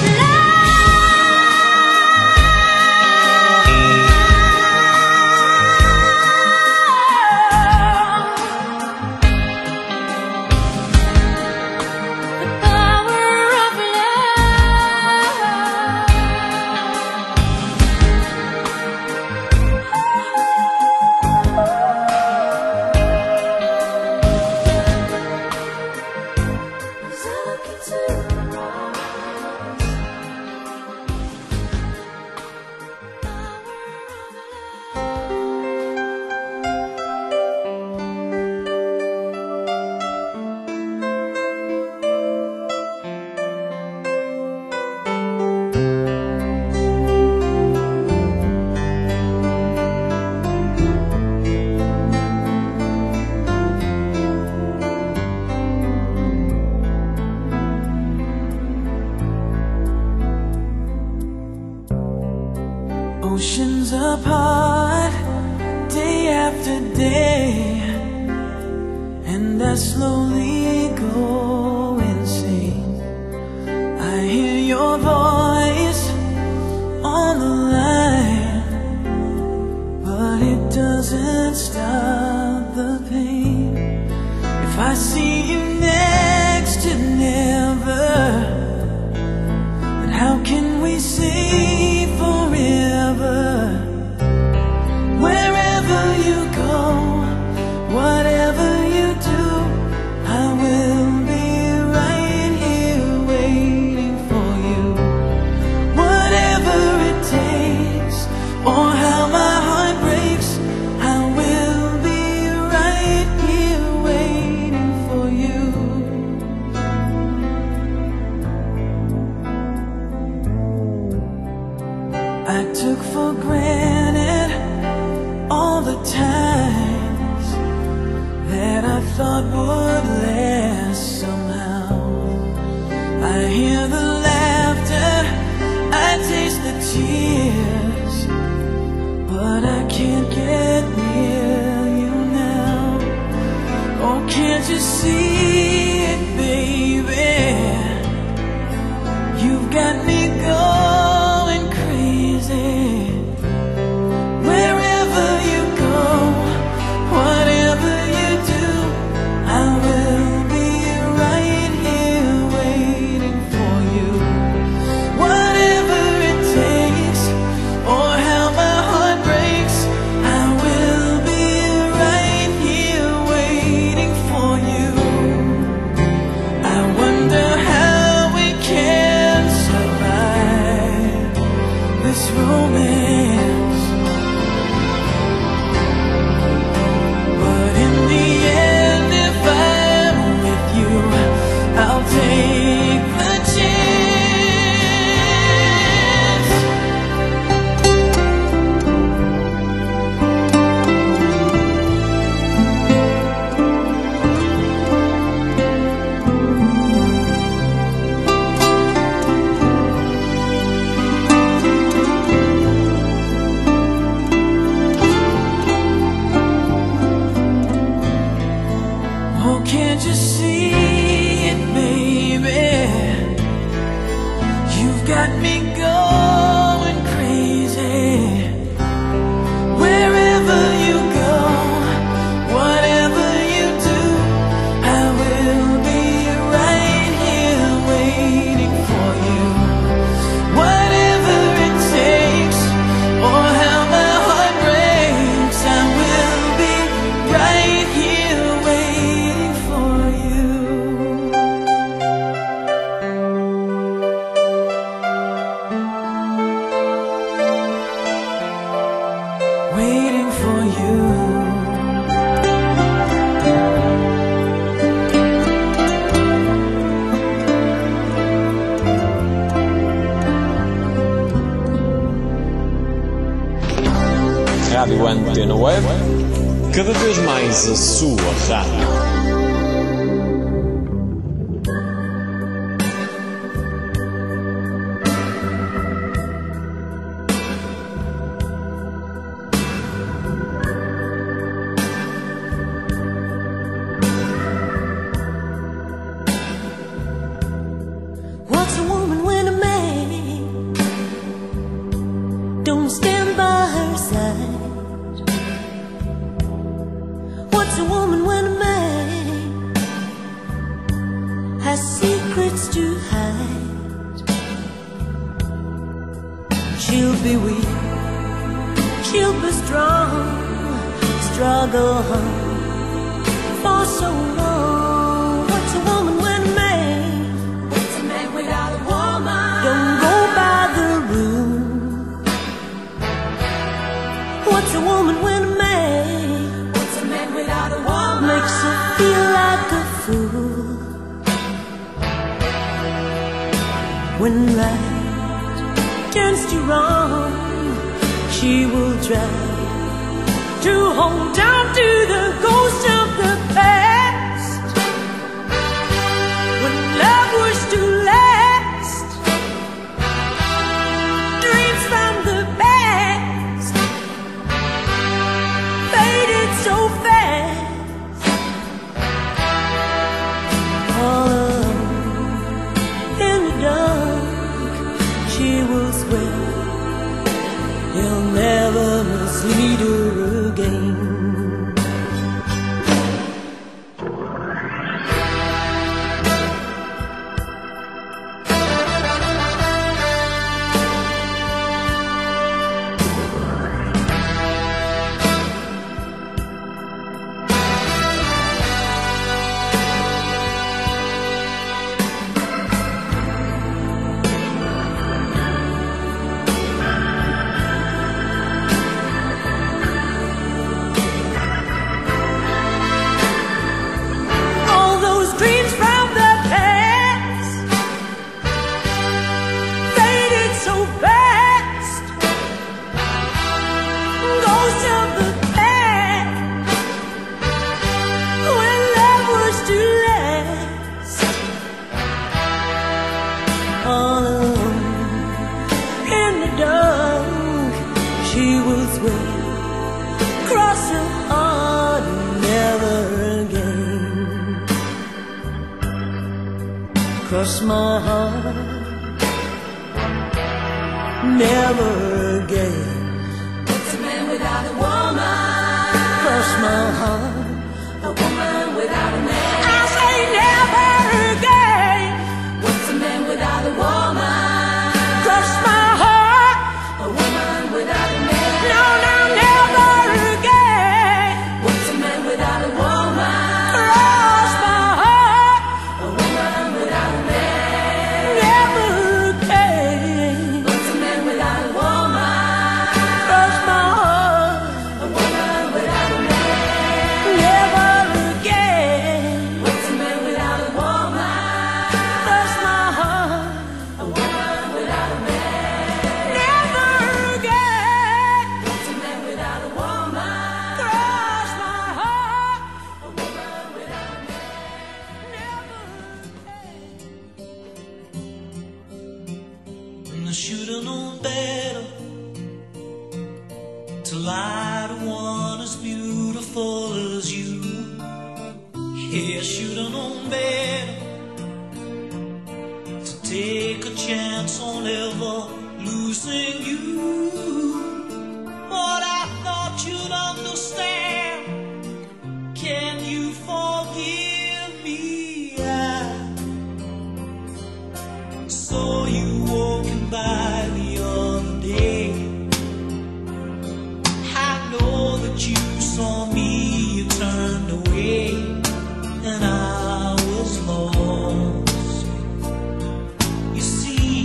Oceans apart, day after day, and I slowly go insane. I hear your voice on the line, but it doesn't stop the pain. If I see you next to never, I took for granted all the times that I thought would last somehow. I hear the laughter, I taste the tears, but I can't get near you now. Oh, can't you see it, baby? You've got me going crazy. Wherever you go, whatever you do, I will be right here waiting for you. Whatever it takes, or how my heart breaks, I will be right here waiting for you. I wonder how we can survive this romance, but in the end, if I'm with you, I'll take the chance. Oh, can't you see it, baby? You've got me going crazy. Wherever you go, whatever you do, I will be right here waiting for you. Whatever it takes, or how my heart breaks, I will be right here waiting for you. Waiting for you. Rádio Antena Web, cada vez mais a sua rádio. What's a woman when a man don't stand by her side? What's a woman when a man has secrets to hide? She'll be weak, she'll be strong, struggle hard for so long. What's a woman when a man? What's a man without a woman? Don't go by the rule. What's a woman when a man? What's a man without a woman? Makes her feel like a fool. When right turns to wrong, she will try to hold on to the ghost of the past. When love was to last, dreams from the past faded so fast. All alone in the dark, she will swear he'll never mislead her again. she was with. Cross your heart and never again. Cross my heart, never again. What's a man without a woman? Cross my heart, a woman without a man. I say never again. What's a man without a woman? Cross my heart, a woman without a man. no, no, never again. What's a man without a woman? Cross my heart, A woman without a man. never again. What's a man without a woman? Cross my heart, A woman without a man. never again. What's a man without a woman? Cross my heart, A woman without a man. never again. What's a man without a woman? Cross my heart, A woman without a man. never again. And I should've known better to lie to one as beautiful as you. Yeah, I should've known better to take a chance on ever losing you. But I thought you'd understand. Can you forgive me? I saw you walking by the other day. I know that you saw me, you turned away, and I was lost. You see,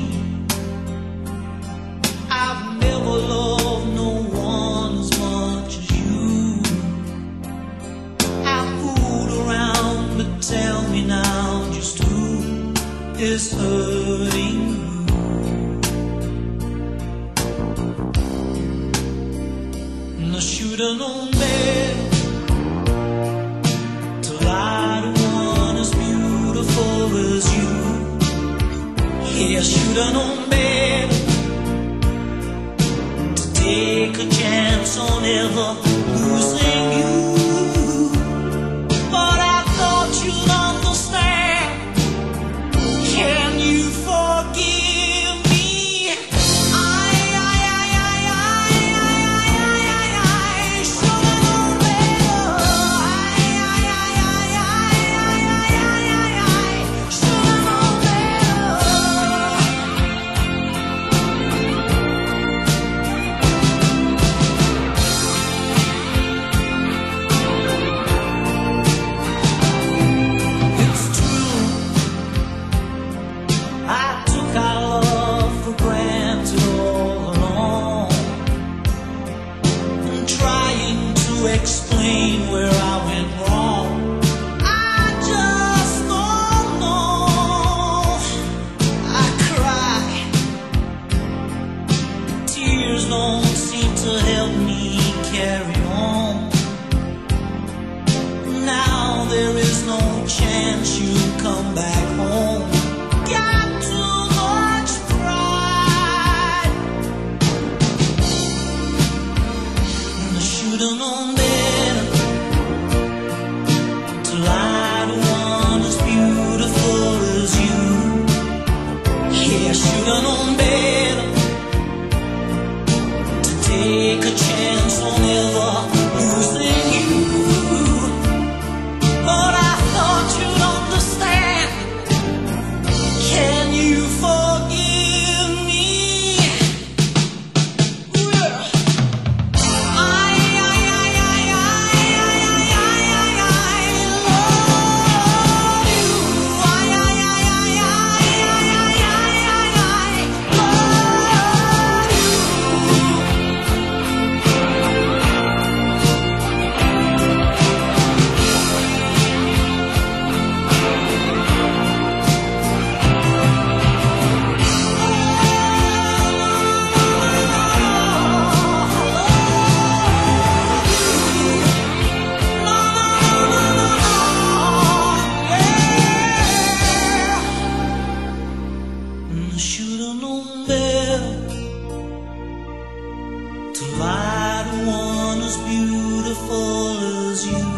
I've never loved no one as much as you. I fooled around, but tell me now just who is hurting you. And I should've known better to lie to one as beautiful as you. Yeah, I should've known better to take a chance on ever losing you. But I thought you'd understand. Can you forgive me? Should've known better. Should've known better. It's true, I took our love for granted all along. I'm trying to explain where I went wrong. I just don't know. I cry. Tears don't seem to help me carry on. Now there is no chance you'll come back home. Got too much pride. And I should've known better to lie to one as beautiful as you. Yeah, I should've known better to take a chance on ever losing you. But I thought you'd understand. Can you forgive me? to lie to one as beautiful as you.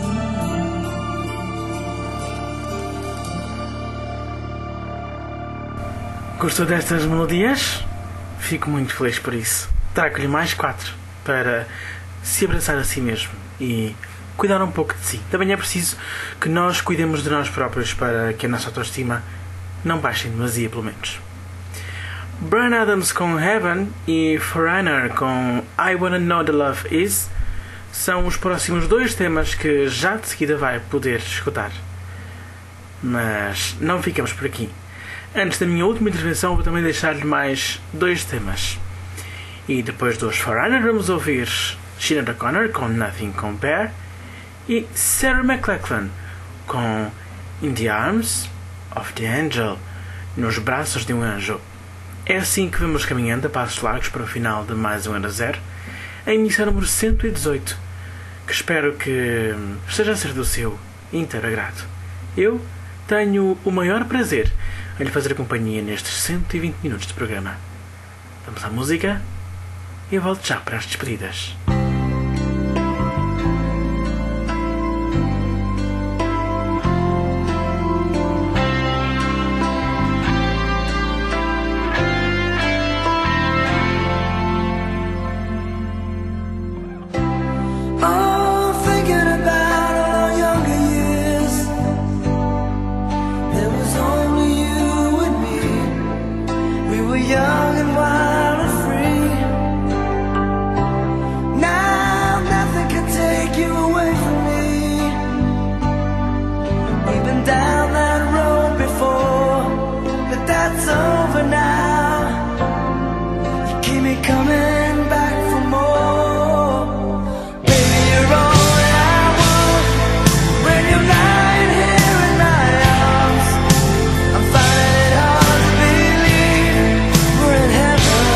Gostou destas melodias? Fico muito feliz por isso. Trago-lhe mais 4 para se abraçar a si mesmo e cuidar um pouco de si. Também é preciso que nós cuidemos de nós próprios para que a nossa autoestima não baixe em demasia, pelo menos. Bryan Adams com Heaven e Foreigner com I Wanna Know The Love Is são os próximos 2 temas que já de seguida vai poder escutar. Mas não ficamos por aqui. Antes da minha última intervenção vou também deixar-lhe mais 2 temas. E depois dos Foreigner vamos ouvir Sinead O'Connor com Nothing Compare e Sarah McLachlan com In the Arms of the Angel, nos braços de um anjo. É assim que vamos caminhando a passos largos para o final de mais um Ano Zero, a emissão número 118, que espero que esteja a ser do seu inteiro agrado. Eu tenho o maior prazer em lhe fazer companhia nestes 120 minutos de programa. Vamos à música e eu volto já para as despedidas. Young and wild and free. Now nothing can take you away from me. We've been down that road before, but that's over now. You keep me coming back for more. Baby, you're all that I want. When you're lying here in my arms, I'm finding it hard to believe we're in heaven.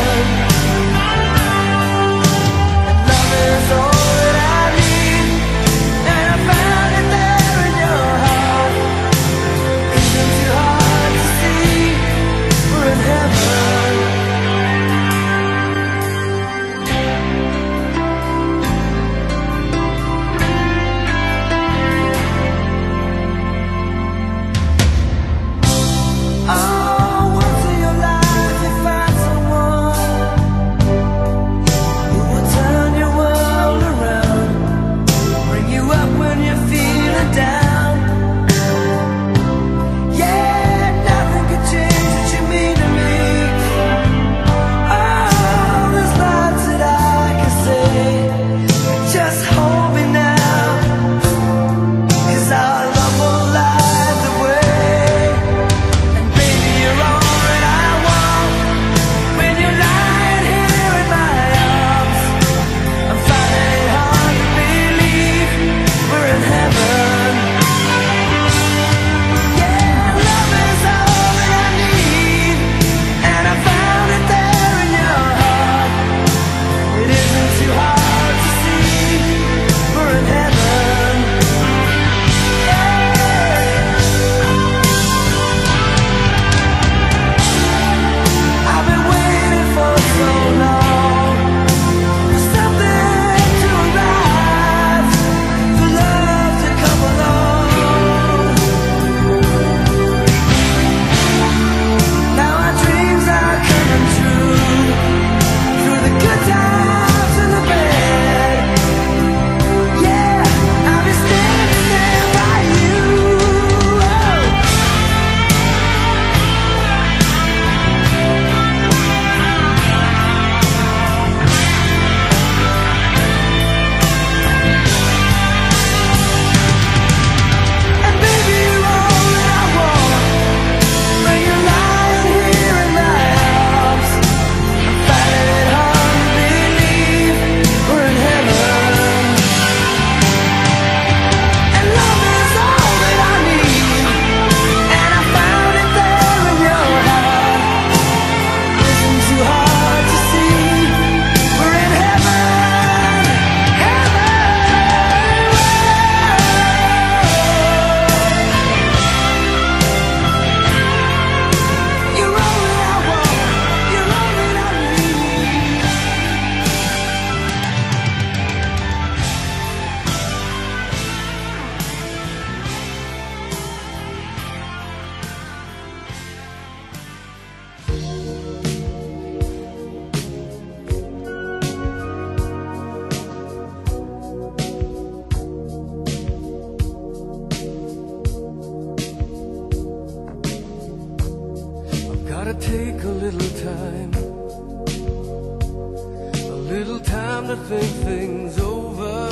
to think things over.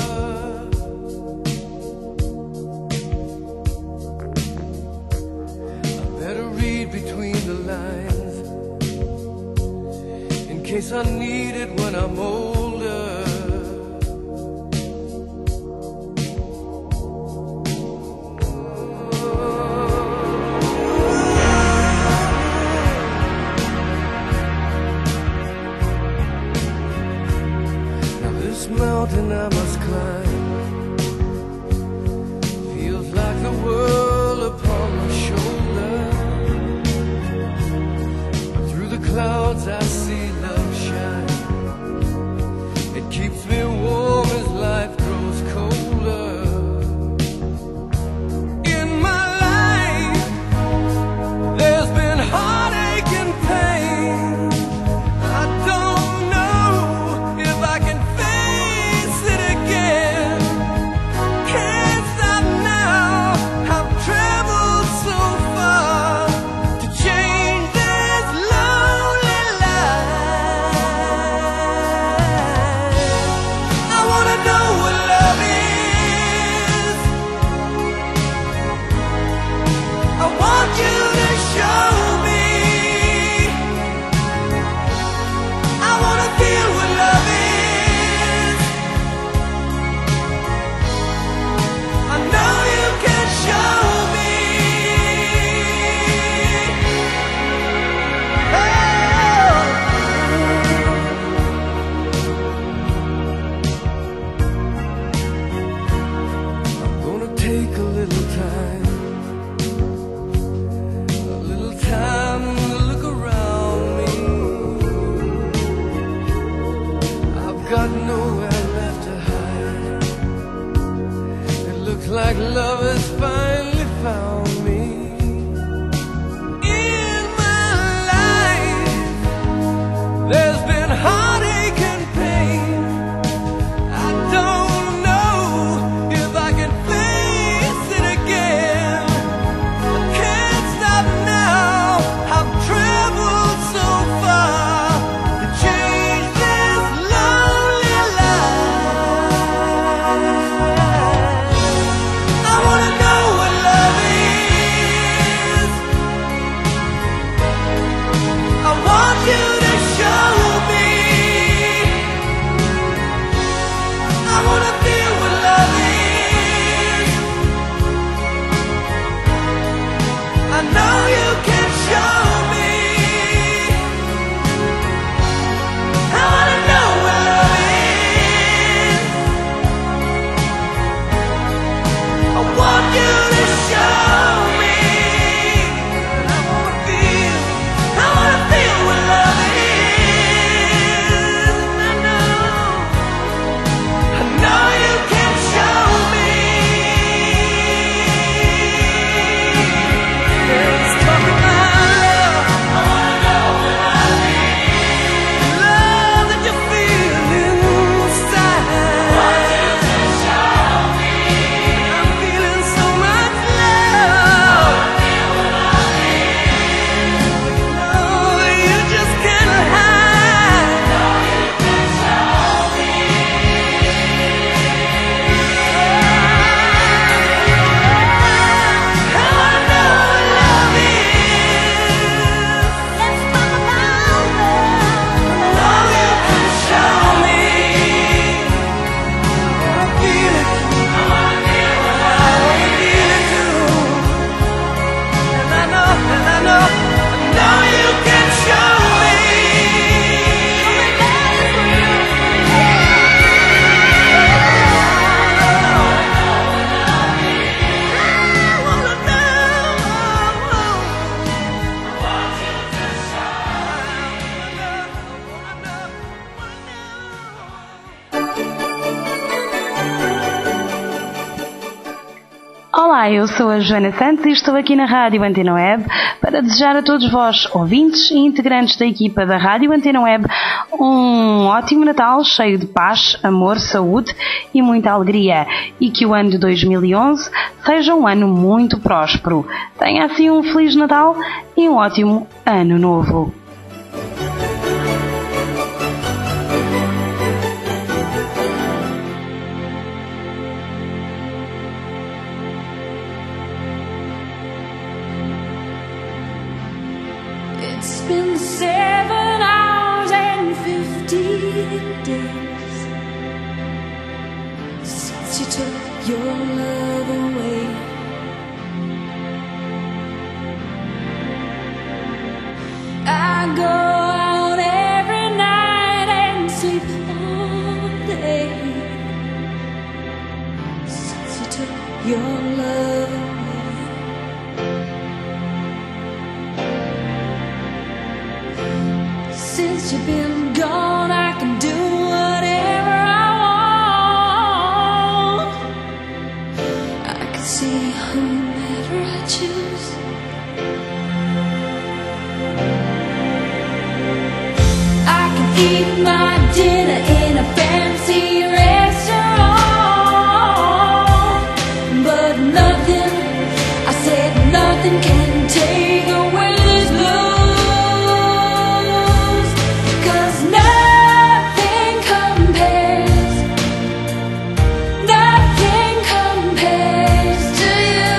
I better read between the lines in case I need it when I'm older. Mountain I must climb feels like the world upon my shoulder. Through the clouds I see love shine. It keeps me warm as life grows colder. In my life there's been heartache and pain. I don't know if I can like love has finally found me. In my life there's been heartache and pain. I don't know if I can face it again. I can't stop now. I've traveled so far to change this lonely life. I wanna know what love is. I want you to show me. I wanna feel what love is. I know you can show me. I wanna know what love is. I want you to show me. I wanna feel what love is. I know you can show me. Let's talk about love. I wanna know what love is. Love that you feel inside. I want you to show me. I'm feeling so much love. I feel what love is. No, you just can't hide. No, you can show me. I wanna know what love is. Let's talk about love. No, you can show me. I feel it. I wanna feel what love is. I feel it too. And I know you can show me. Olá, eu sou a Joana Santos e estou aqui na Rádio Antena Web para desejar a todos vós, ouvintes e integrantes da equipa da Rádio Antena Web, um ótimo Natal cheio de paz, amor, saúde e muita alegria, e que o ano de 2011 seja um ano muito próspero. Tenha assim um Feliz Natal e um ótimo Ano Novo. your love. Since you've been gone, I can do whatever I want. I can see whomever I choose. I can eat my dinner in a fancy restaurant, but nothing, I said nothing can take away this blues, 'cause nothing compares to you.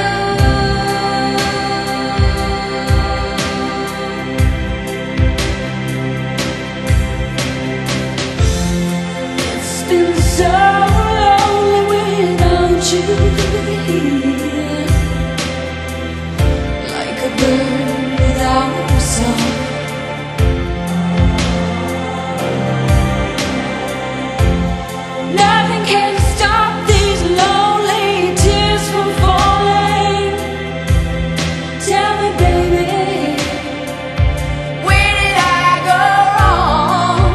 It's been so lonely without you here, like a bird without a song. Nothing can stop these lonely tears from falling. Tell me, baby, where did I go wrong?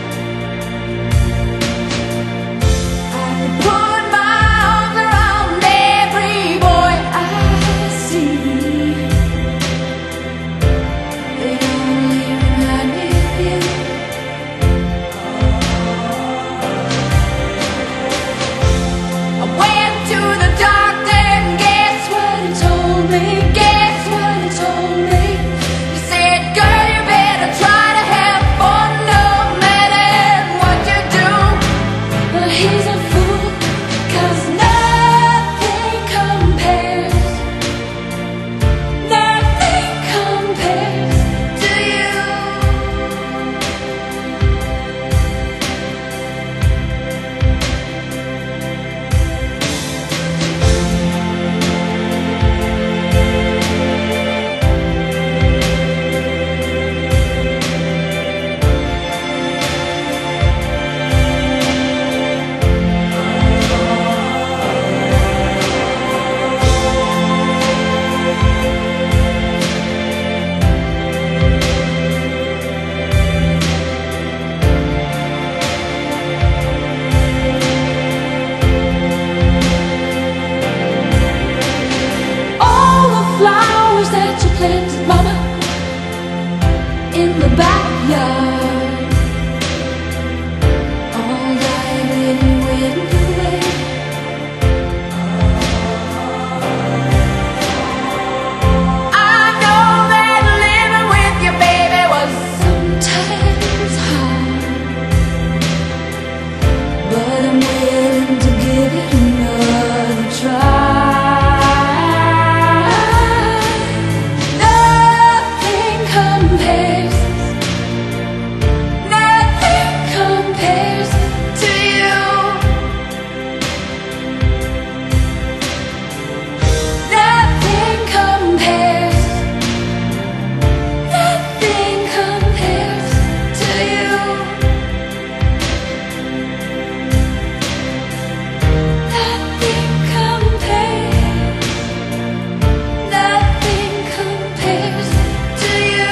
I could put my arms around every boy I see. They only remind me of you. I went to the doctor and guess what he told me? Guess what he told me? He said, girl, you better try to have fun no matter what you do. But he's a fool, 'cause nothing compares to you. All the flowers that you planted, mama, in the backyard, all died when you went away. I know that living with your baby was sometimes hard, but I'm willing to give it another try. Nothing compares to you. Nothing compares to you. Nothing compares to you.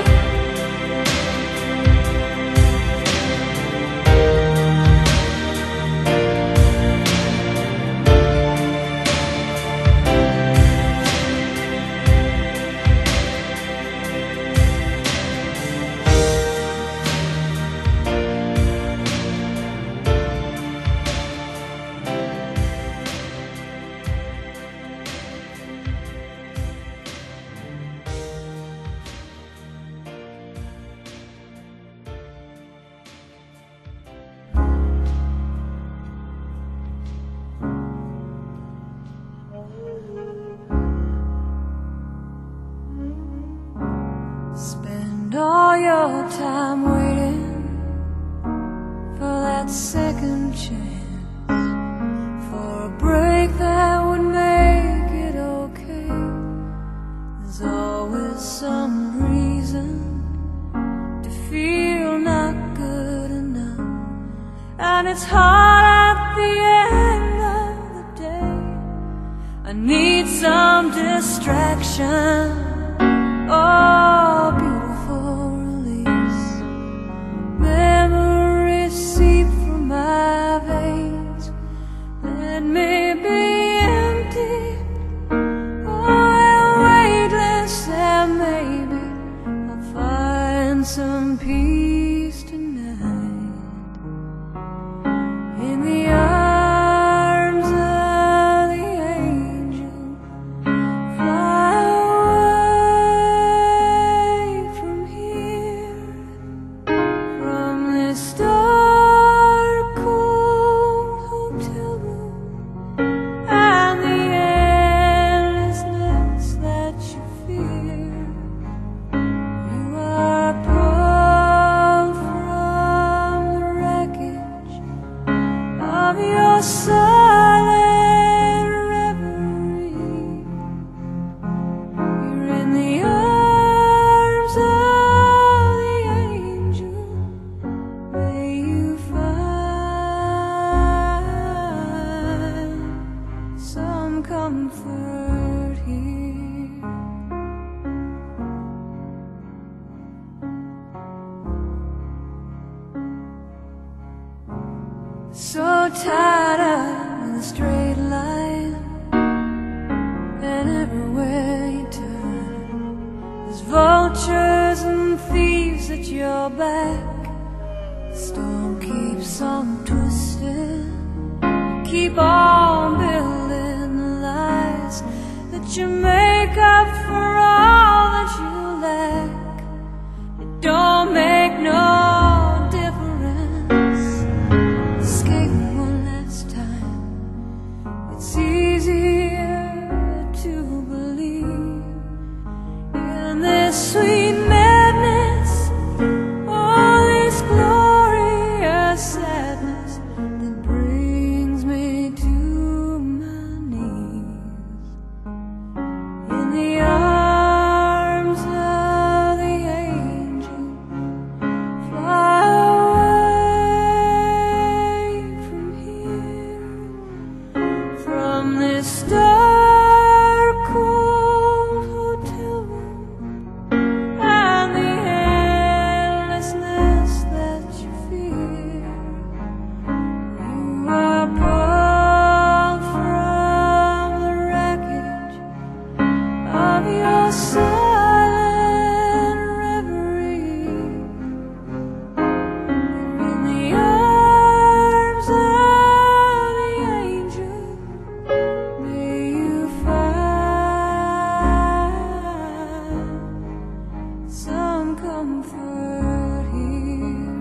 Spend all your time waiting for that second chance, for a break that would make it okay. There's always some reason to feel not good enough, and it's hard at the end of the day I need some distraction. Oh, beautiful release. Memories seep from my veins. Let me be empty or weightless, and maybe I'll find some peace tonight in the arms of the angel. Fly away from here, from this dark, cold hotel room and the endlessness that you fear. You are pulled from the wreckage of your silent reverie. You're in the arms of the angel. May you find some comfort here. So tied up in a straight line, and everywhere you turn, there's vultures and thieves at your back. The storm keeps on twisting. Keep on building the lies that you make up for all that you lack. It don't make no difference. Escape one last time. It's easier to believe in this sweet madness, all this glorious sadness that brings me to my knees in the arms of the angel. Fly away from here, from this dark, cold hotel room and the endlessness that you fear. You are pulled from the wreckage of your silent reverie. In the arms of the angel, may you find some comfort here.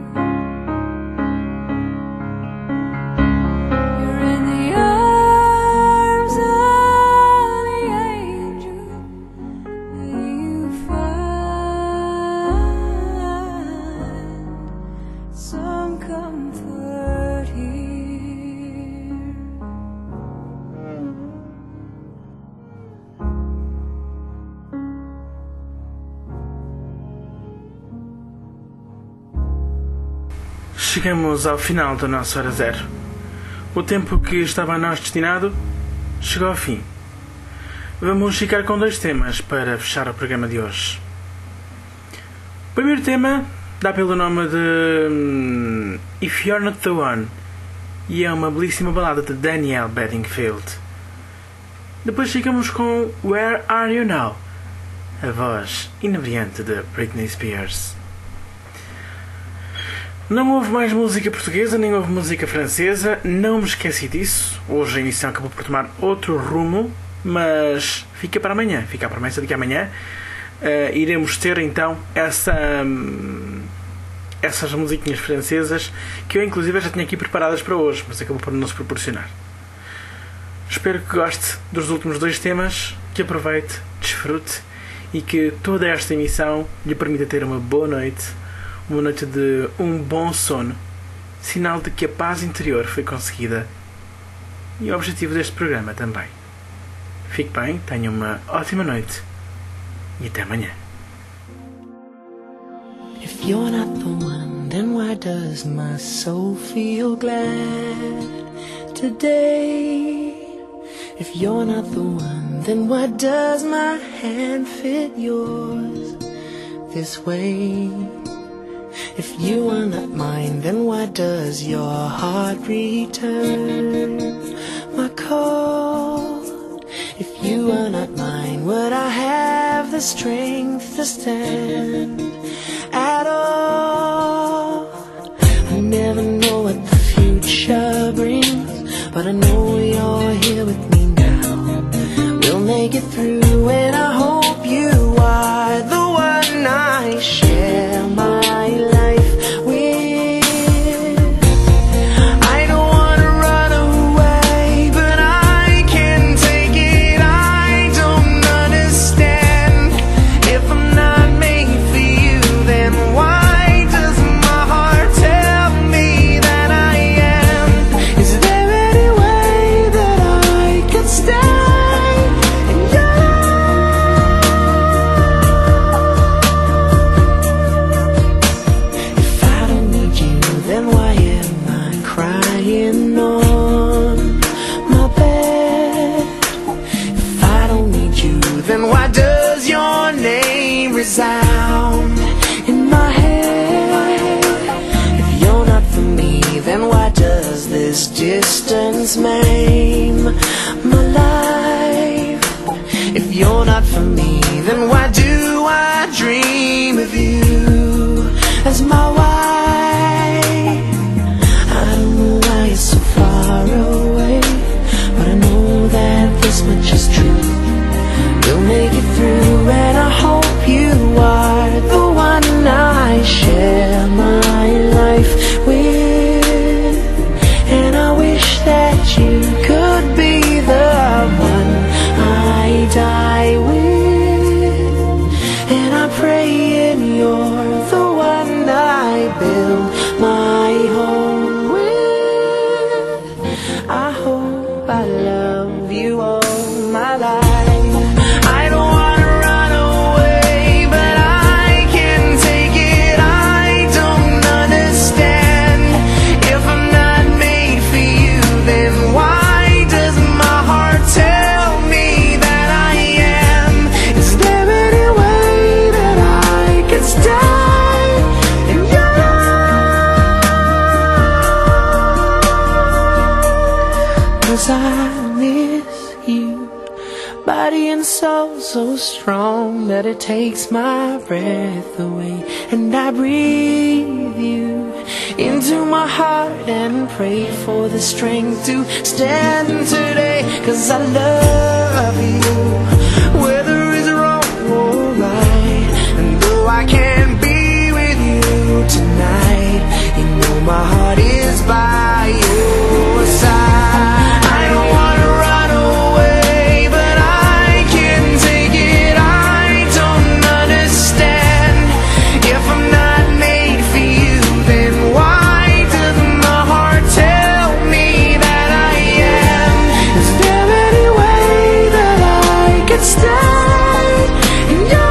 You're in the arms of the angel. May you find some comfort here. Chegamos ao final da nossa hora zero. O tempo que estava a nós destinado chegou ao fim. Vamos ficar com 2 temas para fechar o programa de hoje. O primeiro tema dá pelo nome de If You're Not The One e é uma belíssima balada de Danielle Bedingfield. Depois ficamos com Where Are You Now, a voz inebriante de Britney Spears. Não houve mais música portuguesa, nem houve música francesa, não me esqueci disso. Hoje a emissão acabou por tomar outro rumo, mas fica para amanhã, fica a promessa de que amanhã iremos ter então essas musiquinhas francesas que eu inclusive já tinha aqui preparadas para hoje, mas acabou por não se proporcionar. Espero que goste dos últimos 2 temas, que aproveite, desfrute e que toda esta emissão lhe permita ter uma boa noite, uma noite de um bom sono, sinal de que a paz interior foi conseguida e o objetivo deste programa também. Fique bem, tenha uma ótima noite e até amanhã. If you're not the one, then why does my soul feel glad today? If you're not the one, then why does my hand fit yours this way? If you are not mine, then why does your heart return my call? If you are not mine, would I have the strength to stand at all? I never know what the future brings, but I know you're here with me now. We'll make it through, and I hope you are the one I share my life with. I don't wanna run away, but I can't take it. I don't understand. If I'm not made for you, then why does my heart tell me that I am? Is there any way that I could stay in your life? If I don't need you, then why am I crying on my bed? If I don't need you, then why does your name resound in my head? If you're not for me, then why does this distance maim my life? If you're not for me, then why do I dream of you as my wife? I don't know why you're so far away, but I know that this much is true. We'll make it through, and I hope you are the one I share my life with. And I wish that you could be the one I die with. And I pray and you're the one I build my home with. I hope I love you all my life. I don't wanna run away, but I can't take it. I don't understand. If I'm not made for you, then why does my heart tell me that I am? Is there any way that I could stay in your life? 'Cause I miss you, body and soul so strong that it takes my breath away. And I breathe you into my heart and pray for the strength to stand today. 'Cause I love you, whether it's wrong or right. And though I can't be with you tonight, you know my heart is by your side. I don't wanna run away, but I can't take it. I don't understand. If I'm not made for you, then why does my heart tell me that I am? Is there any way that I could stay in your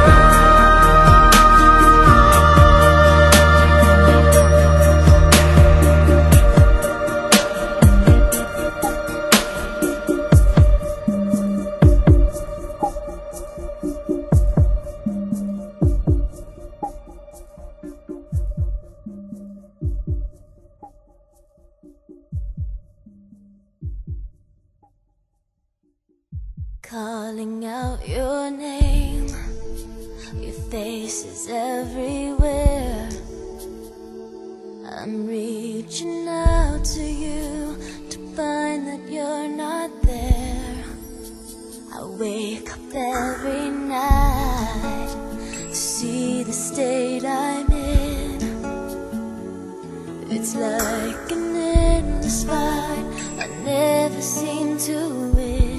Calling out your name, your face is everywhere. I'm reaching out to you to find that you're not there. I wake up every night to see the state I'm in. It's like an endless fight, I never seem to win.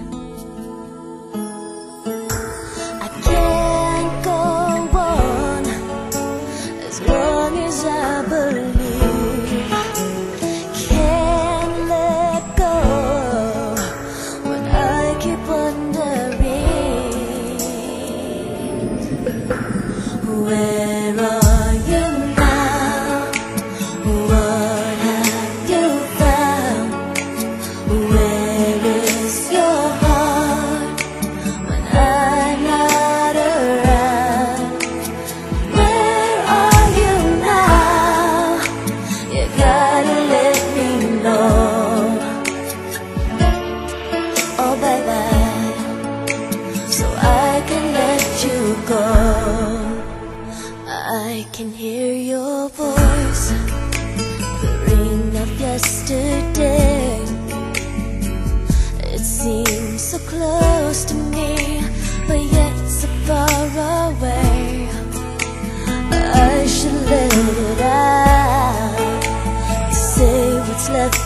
I can't go on as long as I believe. Can't let go when I keep wondering, where are you now? What have you found? Where is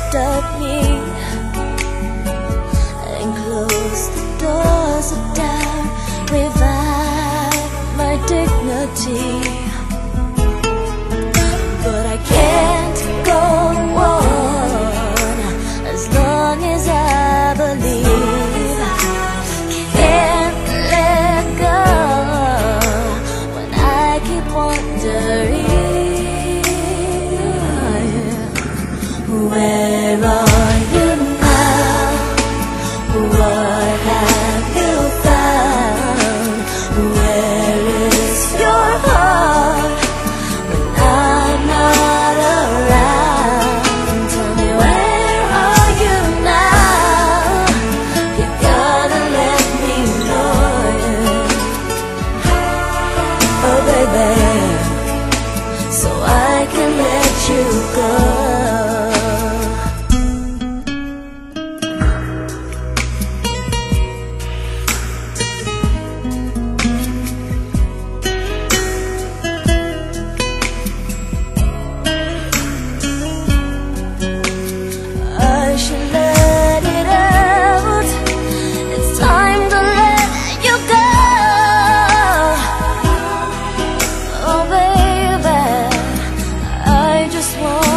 of me and close the doors of doubt, revive my dignity. But I can't go on as long as I believe. Can't let go when I keep wondering. Where are you now? What have you found? Where is your heart when I'm not around? Tell me, where are you now? You gotta let me know. Oh baby, so I can let you go. I should let it out. It's time to let you go. Oh baby, I just want